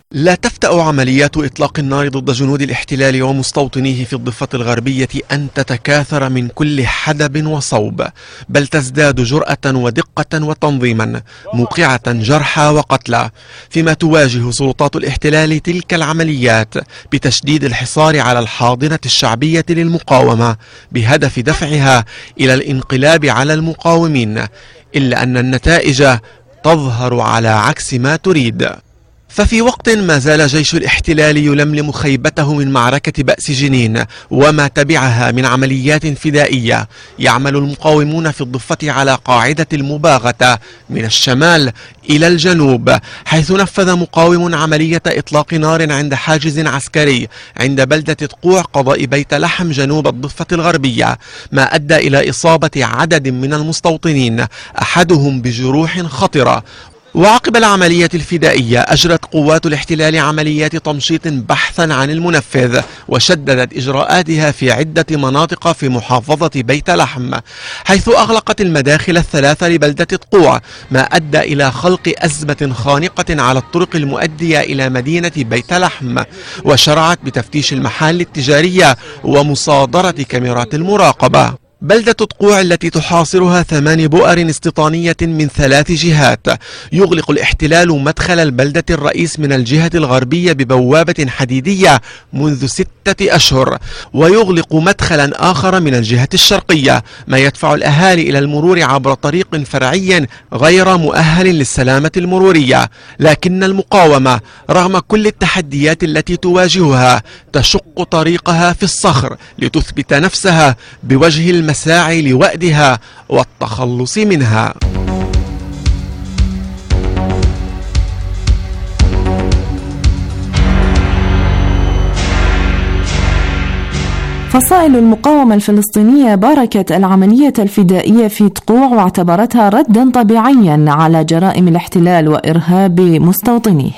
لا تفتأ عمليات إطلاق النار ضد جنود الاحتلال ومستوطنيه في الضفة الغربية أن تتكاثر من كل حدب وصوب، بل تزداد جرأة ودقة وتنظيما، موقعة جرحى وقتلى، فيما تواجه سلطات الاحتلال تلك العمليات بتشديد الحصار على الحاضنة الشعبية للمقاومة بهدف دفعها إلى الانقلاب على المقاومين، إلا أن النتائج تظهر على عكس ما تريد. ففي وقت ما زال جيش الاحتلال يلملم خيبته من معركة بأس جنين وما تبعها من عمليات فدائية، يعمل المقاومون في الضفة على قاعدة المباغتة من الشمال إلى الجنوب، حيث نفذ مقاوم عملية إطلاق نار عند حاجز عسكري عند بلدة تقوع قضاء بيت لحم جنوب الضفة الغربية، ما أدى إلى إصابة عدد من المستوطنين، أحدهم بجروح خطرة. وعقب العملية الفدائية أجرت قوات الاحتلال عمليات تمشيط بحثا عن المنفذ، وشددت إجراءاتها في عدة مناطق في محافظة بيت لحم، حيث أغلقت المداخل الثلاثة لبلدة تقوع، ما أدى إلى خلق أزمة خانقة على الطرق المؤدية إلى مدينة بيت لحم، وشرعت بتفتيش المحال التجارية ومصادرة كاميرات المراقبة. بلدة تقوع التي تحاصرها ثمان بؤر استيطانية من ثلاث جهات، يغلق الاحتلال مدخل البلدة الرئيس من الجهة الغربية ببوابة حديدية منذ ستة أشهر، ويغلق مدخلا آخر من الجهة الشرقية، ما يدفع الأهالي إلى المرور عبر طريق فرعي غير مؤهل للسلامة المرورية. لكن المقاومة رغم كل التحديات التي تواجهها تشق طريقها في الصخر لتثبت نفسها بوجه المساعي لوأدها والتخلص منها. فصائل المقاومة الفلسطينية باركت العملية الفدائية في تقوع واعتبرتها ردا طبيعيا على جرائم الاحتلال وإرهاب مستوطنيه.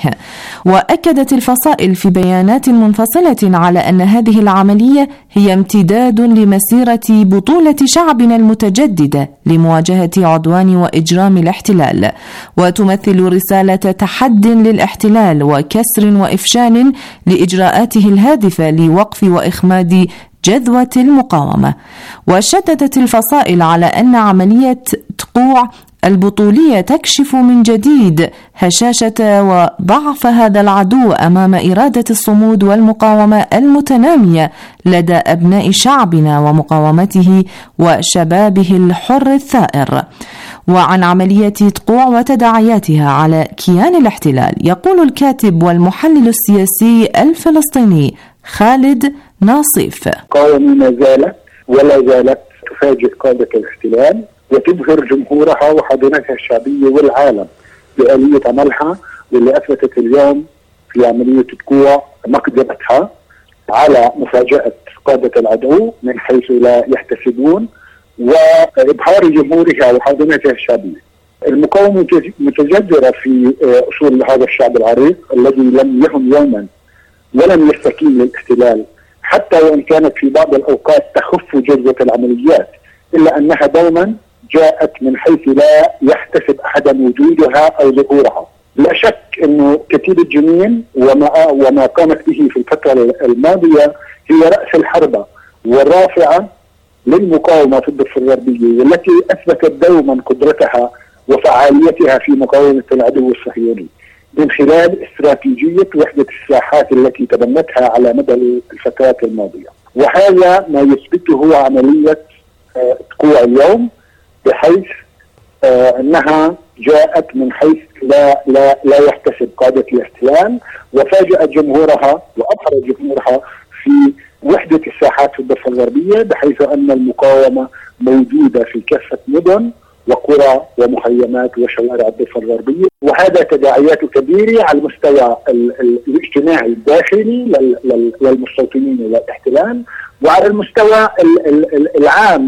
وأكدت الفصائل في بيانات منفصلة على أن هذه العملية هي امتداد لمسيرة بطولة شعبنا المتجددة لمواجهة عدوان وإجرام الاحتلال، وتمثل رسالة تحد للاحتلال وكسر وإفشال لإجراءاته الهادفة لوقف وإخماد جذوة المقاومة. وشددت الفصائل على أن عملية تقوع البطولية تكشف من جديد هشاشة وضعف هذا العدو أمام إرادة الصمود والمقاومة المتنامية لدى أبناء شعبنا ومقاومته وشبابه الحر الثائر. وعن عملية تقوع وتداعياتها على كيان الاحتلال يقول الكاتب والمحلل السياسي الفلسطيني خالد ناصف: المقاومة ما زالت ولا زالت تفاجئ قادة الاحتلال وتبهر جمهورها وحاضنتها الشعبية والعالم بآلية عملها، واللي أثبتت اليوم في عملية تقوع مقدرتها على مفاجأة قادة العدو من حيث لا يحتسبون وإبهار جمهورها وحاضنتها الشعبية. المقاومة متجذرة في أصول هذا الشعب العريق الذي لم يهم يوما ولم يستكين للاحتلال، حتى وإن كانت في بعض الأوقات تخف جذوة العمليات، إلا أنها دوما جاءت من حيث لا يحتسب أحدا وجودها أو ظهورها. لا شك أنه كتيبة جنين وما, وما قامت به في الفترة الماضية هي رأس الحربة والرافعة للمقاومة في الضفة الغربية، والتي أثبتت دوما قدرتها وفعاليتها في مقاومة العدو الصهيوني من خلال استراتيجية وحدة الساحات التي تبنتها على مدى الفترات الماضية. وهذا ما يثبته عملية تقوع اليوم، بحيث آه انها جاءت من حيث لا لا لا يحتسب قادة الاحتلال، وفاجأت جمهورها وأبهرت جمهورها في وحدة الساحات في الضفة الغربية، بحيث أن المقاومة موجودة في كافة مدن وقرى ومخيمات وشوارع الضفة الغربية. وهذا تداعياته كبيرة على المستوى الاجتماعي الداخلي للمستوطنين والاحتلال، وعلى المستوى العام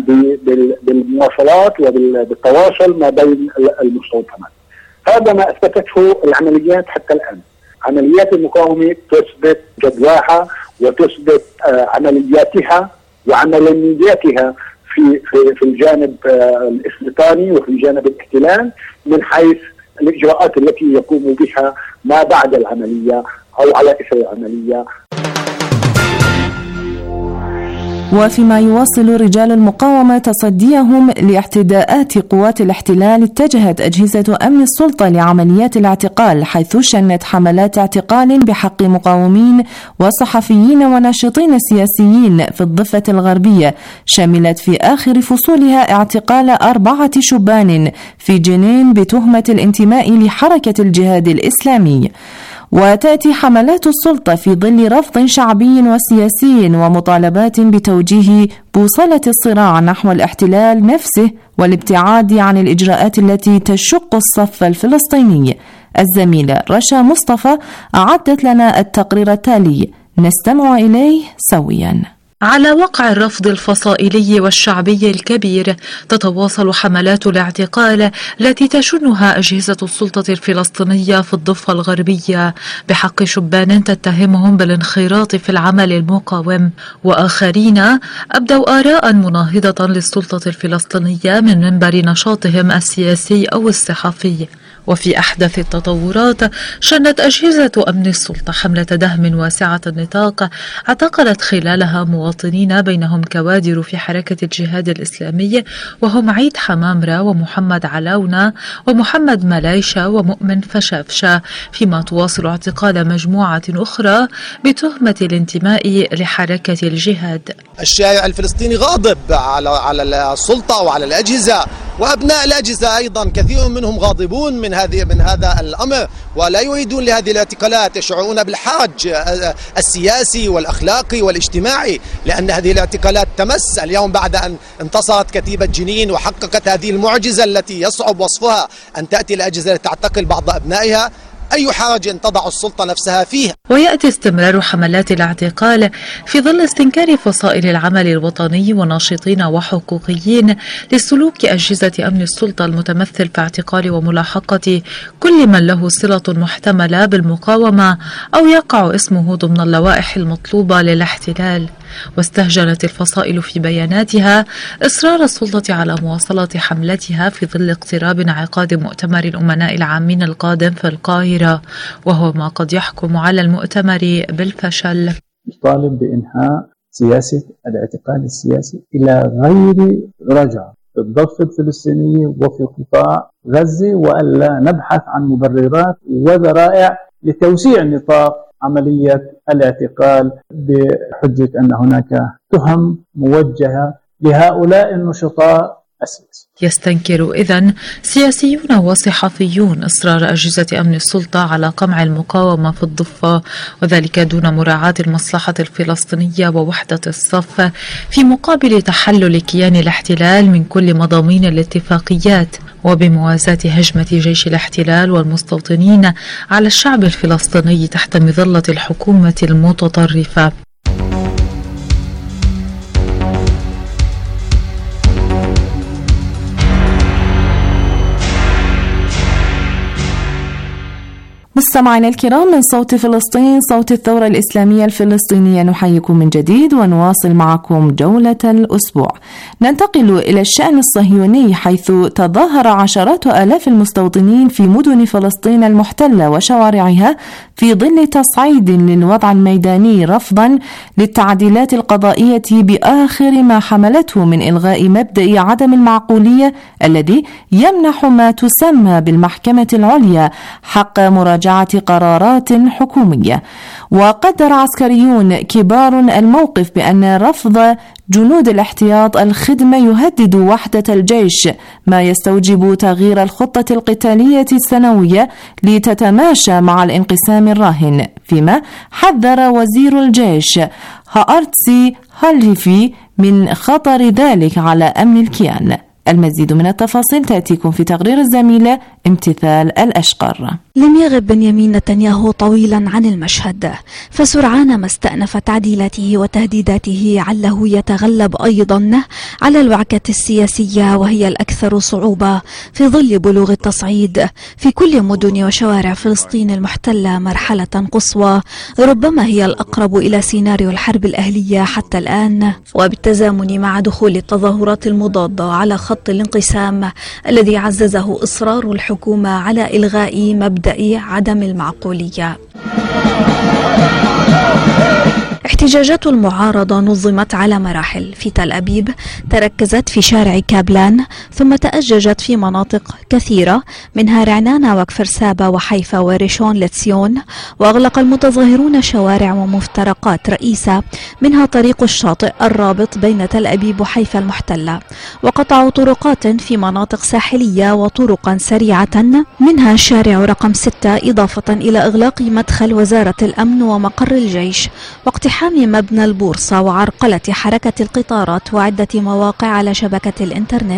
بالمواصلات وبالتواصل ما بين المستوطنات. هذا ما أثبتته العمليات حتى الآن. عمليات المقاومة تثبت جدواها وتثبت عملياتها وعملياتها في في في الجانب الاستيطاني وفي جانب الاحتلال، من حيث الإجراءات التي يقوم بها ما بعد العملية أو على إثر العملية. وفيما يواصل رجال المقاومة تصديهم لاعتداءات قوات الاحتلال، اتجهت أجهزة أمن السلطة لعمليات الاعتقال، حيث شنت حملات اعتقال بحق مقاومين وصحفيين وناشطين سياسيين في الضفة الغربية، شملت في آخر فصولها اعتقال أربعة شبان في جنين بتهمة الانتماء لحركة الجهاد الإسلامي. وتأتي حملات السلطة في ظل رفض شعبي وسياسي ومطالبات بتوجيه بوصلة الصراع نحو الاحتلال نفسه والابتعاد عن الإجراءات التي تشق الصف الفلسطيني. الزميلة رشا مصطفى أعدت لنا التقرير التالي، نستمع إليه سويا. على وقع الرفض الفصائلي والشعبي الكبير، تتواصل حملات الاعتقال التي تشنها أجهزة السلطة الفلسطينية في الضفة الغربية بحق شبان تتهمهم بالانخراط في العمل المقاوم، وآخرين أبدوا آراء مناهضة للسلطة الفلسطينية من منبر نشاطهم السياسي أو الصحفي. وفي أحدث التطورات، شنت أجهزة أمن السلطة حملة دهم واسعة النطاق اعتقلت خلالها مواطنين بينهم كوادر في حركة الجهاد الإسلامي، وهم عيد حمامرة ومحمد علاونة ومحمد ملايشة ومؤمن فشافشة، فيما تواصل اعتقال مجموعة أخرى بتهمة الانتماء لحركة الجهاد. الشارع الفلسطيني غاضب على على السلطة وعلى الأجهزة، وأبناء الأجهزة أيضا كثير منهم غاضبون من هذه من هذا الأمر، ولا يريدون لهذه الاعتقالات، يشعرون بالحرج السياسي والأخلاقي والاجتماعي، لأن هذه الاعتقالات تمس اليوم بعد أن انتصرت كتيبة جنين وحققت هذه المعجزة التي يصعب وصفها، أن تأتي الأجهزة لتعتقل بعض أبنائها. أي حرج تضع السلطة نفسها فيها. ويأتي استمرار حملات الاعتقال في ظل استنكار فصائل العمل الوطني وناشطين وحقوقيين لسلوك أجهزة أمن السلطة المتمثل في اعتقال وملاحقة كل من له صلة محتملة بالمقاومة أو يقع اسمه ضمن اللوائح المطلوبة للاحتلال. واستهجنت الفصائل في بياناتها إصرار السلطة على مواصلة حملتها في ظل اقتراب انعقاد مؤتمر الأمناء العامين القادم في القاهرة، وهو ما قد يحكم على المؤتمر بالفشل. نطالب بإنهاء سياسة الاعتقال السياسي إلى غير رجعة في الضفة الفلسطينية وفي قطاع غزة، وألا نبحث عن مبررات وذرائع لتوسيع نطاق عملية الاعتقال بحجة أن هناك تهم موجهة لهؤلاء النشطاء السياسيين. يستنكر إذن سياسيون وصحفيون إصرار أجهزة أمن السلطة على قمع المقاومة في الضفة، وذلك دون مراعاة المصلحة الفلسطينية ووحدة الصف، في مقابل تحلل كيان الاحتلال من كل مضامين الاتفاقيات، وبمواساة هجمة جيش الاحتلال والمستوطنين على الشعب الفلسطيني تحت مظلة الحكومة المتطرفة. مستمعينا الكرام، من صوت فلسطين، صوت الثورة الإسلامية الفلسطينية، نحييكم من جديد ونواصل معكم جولة الأسبوع. ننتقل إلى الشأن الصهيوني، حيث تظاهر عشرات آلاف المستوطنين في مدن فلسطين المحتلة وشوارعها في ظل تصعيد للوضع الميداني رفضا للتعديلات القضائية بآخر ما حملته من إلغاء مبدأ عدم المعقولية الذي يمنح ما تسمى بالمحكمة العليا حق مراجعة قرارات حكومية. وقدر عسكريون كبار الموقف بأن رفض جنود الاحتياط الخدمة يهدد وحدة الجيش، ما يستوجب تغيير الخطة القتالية السنوية لتتماشى مع الانقسام الراهن، فيما حذر وزير الجيش هارتسي هاليفي من خطر ذلك على أمن الكيان. المزيد من التفاصيل تأتيكم في تقرير الزميلة امتثال الأشقر. لم يغب بنيامين نتنياهو طويلا عن المشهد، فسرعان ما استأنف تعديلاته وتهديداته عله يتغلب أيضا على الوعكة السياسية، وهي الأكثر صعوبة في ظل بلوغ التصعيد في كل مدن وشوارع فلسطين المحتلة مرحلة قصوى ربما هي الأقرب إلى سيناريو الحرب الأهلية حتى الآن، وبالتزامن مع دخول التظاهرات المضادة على خط الانقسام الذي عززه إصرار الحكومة على إلغاء مبدأ عدم المعقولية. احتجاجات المعارضة نظمت على مراحل. في تل أبيب تركزت في شارع كابلان، ثم تأججت في مناطق كثيرة منها رعنانة وكفر سابا وحيفا وريشون لتسيون. وأغلق المتظاهرون شوارع ومفترقات رئيسة منها طريق الشاطئ الرابط بين تل أبيب وحيفا المحتلة، وقطعوا طرقات في مناطق ساحلية وطرقا سريعة منها شارع رقم ستة، إضافة إلى إغلاق مدخل وزارة الأمن ومقر الجيش واقتحام مبنى البورصة وعرقلة حركة القطارات وعدة مواقع على شبكة الإنترنت،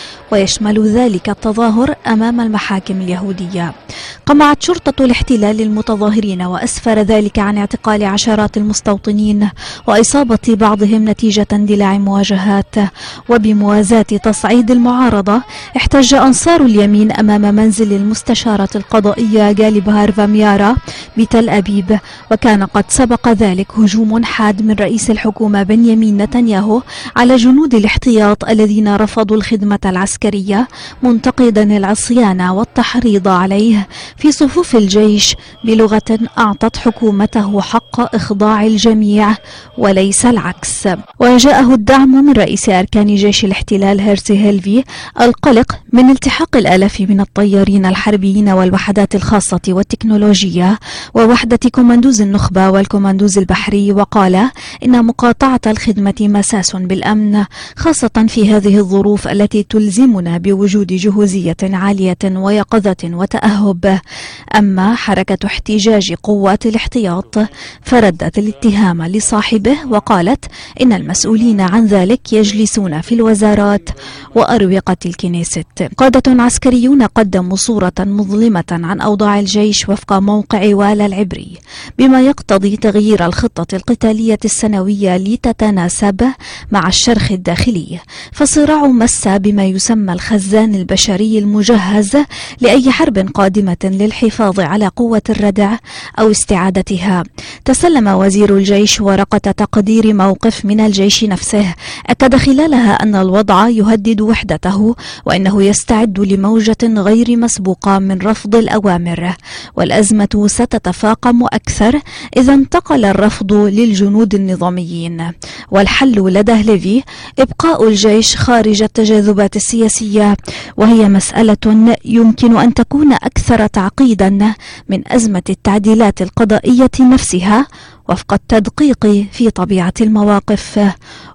ويشمل ذلك التظاهر أمام المحاكم اليهودية. قمعت شرطة الاحتلال المتظاهرين وأسفر ذلك عن اعتقال عشرات المستوطنين وإصابة بعضهم نتيجة اندلاع مواجهات. وبموازاة تصعيد المعارضة احتج أنصار اليمين أمام منزل المستشارة القضائية غالب هارفا ميارا بتل أبيب، وكان قد سبق ذلك هجوم حاد من رئيس الحكومة بنيامين نتنياهو على جنود الاحتياط الذين رفضوا الخدمة العسكرية، منتقدا العصيان والتحريض عليه في صفوف الجيش بلغة أعطت حكومته حق إخضاع الجميع وليس العكس. وجاءه الدعم من رئيس أركان جيش الاحتلال هيرسي هيلفي القلق من التحاق الآلاف من الطيارين الحربيين والوحدات الخاصة والتكنولوجية ووحدة كوماندوز النخبة والكوماندوز البحري، وقال إن مقاطعة الخدمة مساس بالأمن، خاصة في هذه الظروف التي تلزمنا بوجود جهوزية عالية ويقظة وتأهب. أما حركة احتجاج قوات الاحتياط فردت الاتهام لصاحبه وقالت إن المسؤولين عن ذلك يجلسون في الوزارات وأروقة الكنيست. قادة عسكريون قدموا صورة مظلمة عن أوضاع الجيش وفق موقع والا العبري، بما يقتضي تغيير الخطة القتالية السنوية لتتناسب مع الشرخ الداخلي. فصراع مس بما يسمى الخزان البشري المجهز لأي حرب قادمة للحفاظ على قوة الردع أو استعادتها. تسلم وزير الجيش ورقة تقدير موقف من الجيش نفسه، أكد خلالها أن الوضع يهدد وحدته وأنه يستعد لموجة غير مسبوقة من رفض الأوامر، والأزمة ستتفاقم أكثر إذا انتقل الرفض للجنود النظاميين. والحل لدى هليفي إبقاء الجيش خارج التجاذبات السياسية، وهي مسألة يمكن أن تكون أكثر تعقيدا من أزمة التعديلات القضائية نفسها، وفق التدقيق في طبيعة المواقف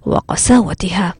وقساوتها.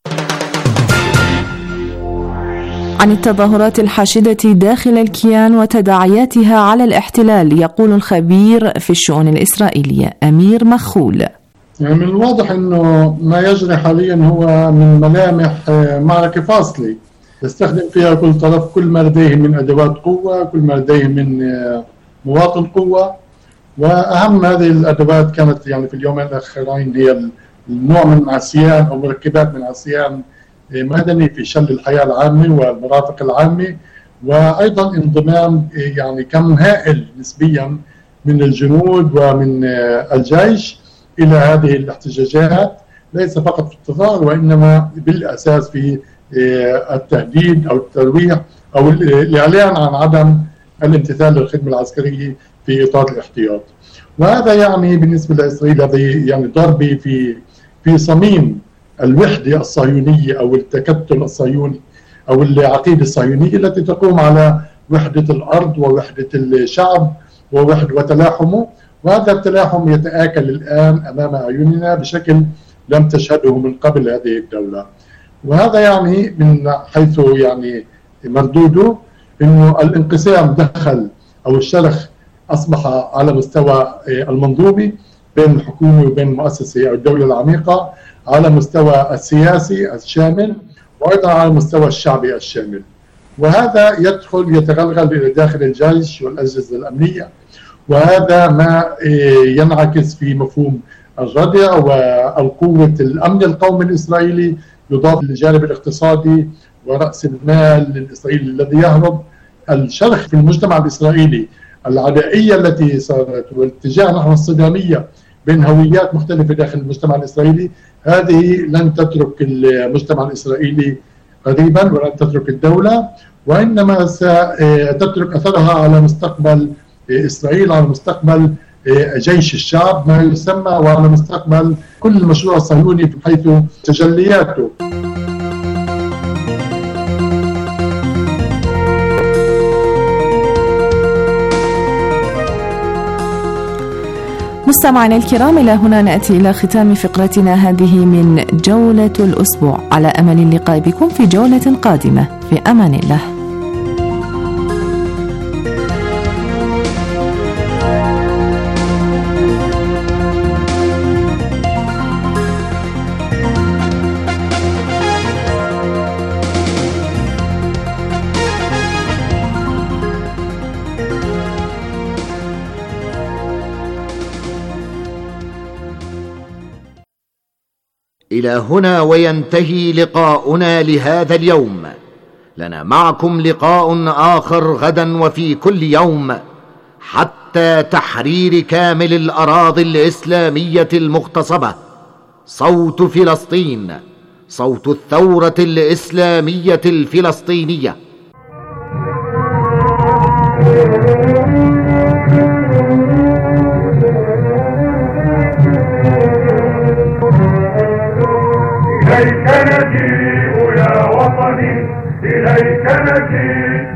عن التظاهرات الحاشدة داخل الكيان وتداعياتها على الاحتلال يقول الخبير في الشؤون الإسرائيلية أمير مخول. يعني من الواضح أنه ما يجري حاليا هو من ملامح معركة فاصلة يستخدم فيها كل طرف كل ما لديه من أدوات قوة، كل ما لديه من مواطن قوة. وأهم هذه الأدوات كانت يعني في اليومين الأخيرين هي النوع من عصيان أو مركبات من عصيان مدني في شل الحياة العامة والمرافق العامة، وأيضا انضمام يعني كم هائل نسبيا من الجنود ومن الجيش إلى هذه الاحتجاجات، ليس فقط في التظاهر وإنما بالأساس في التهديد أو الترويح أو الإعلان عن عدم الامتثال للخدمة العسكرية في إطار الاحتياط. وهذا يعني بالنسبة لإسرائيل هذا يعني ضربة في في صميم الوحدة الصهيونية أو التكتل الصهيوني أو العقيدة الصهيونية التي تقوم على وحدة الأرض ووحدة الشعب ووحدة وتلاحمه. وهذا التلاحم يتآكل الآن أمام أعيننا بشكل لم تشهده من قبل هذه الدولة. وهذا يعني من حيث يعني مردوده إنه الانقسام دخل أو الشرخ أصبح على مستوى المنظومي بين الحكومة وبين المؤسسة أو الدولة العميقة، على مستوى السياسي الشامل وأيضا على المستوى الشعبي الشامل. وهذا يدخل يتغلغل إلى داخل الجيش والأجهزة الأمنية، وهذا ما ينعكس في مفهوم الردع والقوة الأمن القومي الإسرائيلي، يضاف للجانب الاقتصادي ورأس المال الإسرائيلي الذي يهرب. الشرخ في المجتمع الإسرائيلي، العدائية التي صارت والاتجاه نحو الصدامية بين هويات مختلفة داخل المجتمع الإسرائيلي، هذه لن تترك المجتمع الإسرائيلي قريبا ولن تترك الدولة، وإنما ستترك أثرها على مستقبل إسرائيل، على مستقبل جيش الشعب ما يسمى وعلى مستقبل كل المشروع الصهيوني من حيث تجلياته. مستمعينا الكرام، إلى هنا نأتي إلى ختام فقرتنا هذه من جولة الأسبوع، على أمل اللقاء بكم في جولة قادمة. في أمان الله. إلى هنا وينتهي لقاؤنا لهذا اليوم. لنا معكم لقاء آخر غدا وفي كل يوم حتى تحرير كامل الأراضي الإسلامية المغتصبة. صوت فلسطين، صوت الثورة الإسلامية الفلسطينية. إليك نجيء يا وطني، إليك نجيء،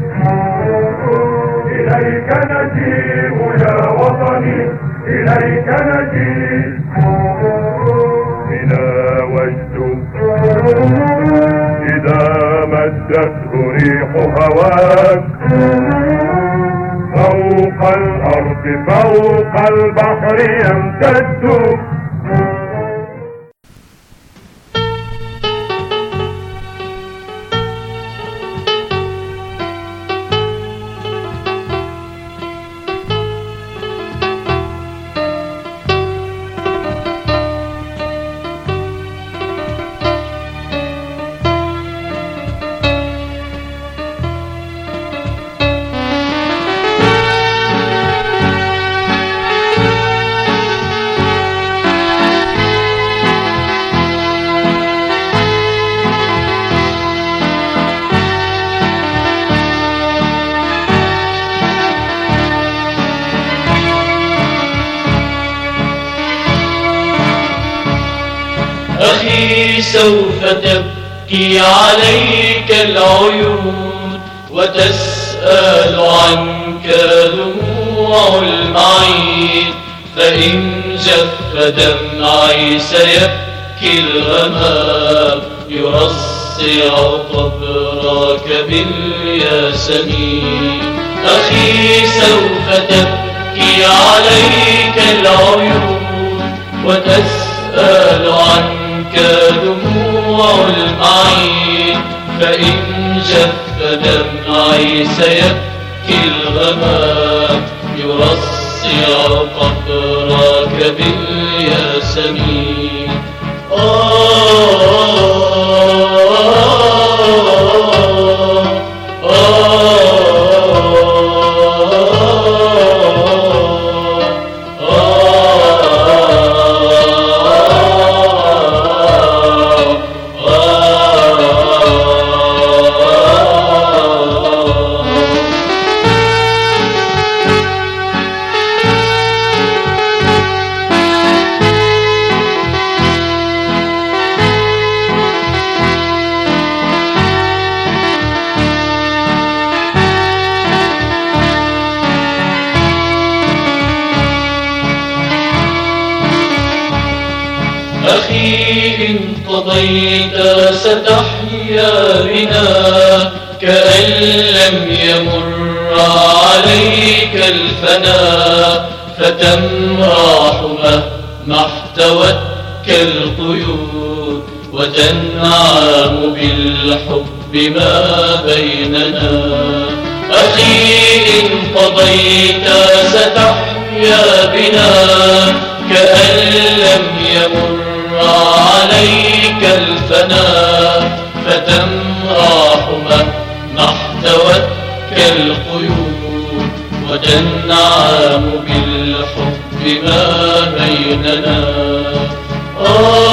إليك نجيء يا وطني، إليك نجيء. بنا وجد إذا مدته ريح هواك، فوق الأرض فوق البحر يمتد. أخي سوف تبكي عليك العيون وتسأل عنك دموع المعين، فإن جف دمعي سيبكي الغمام يرصع قبرك بالياسمين. أخي سوف تبكي عليك العيون وتسأل عنك دموع المعين، فإن جف دمعي سيبكي الغمام يرصع قبرك بالياسمين. أخي إن قضيت ستحيا بنا كأن لم يمر عليك الفناء، فتمرح مهما احتوتك القيود وتنعم بالحب ما بيننا. أخي إن قضيت ستحيا بنا كأن لم يمر عليك الفناء، فتمرح مهما احتوتك القيود وتنعم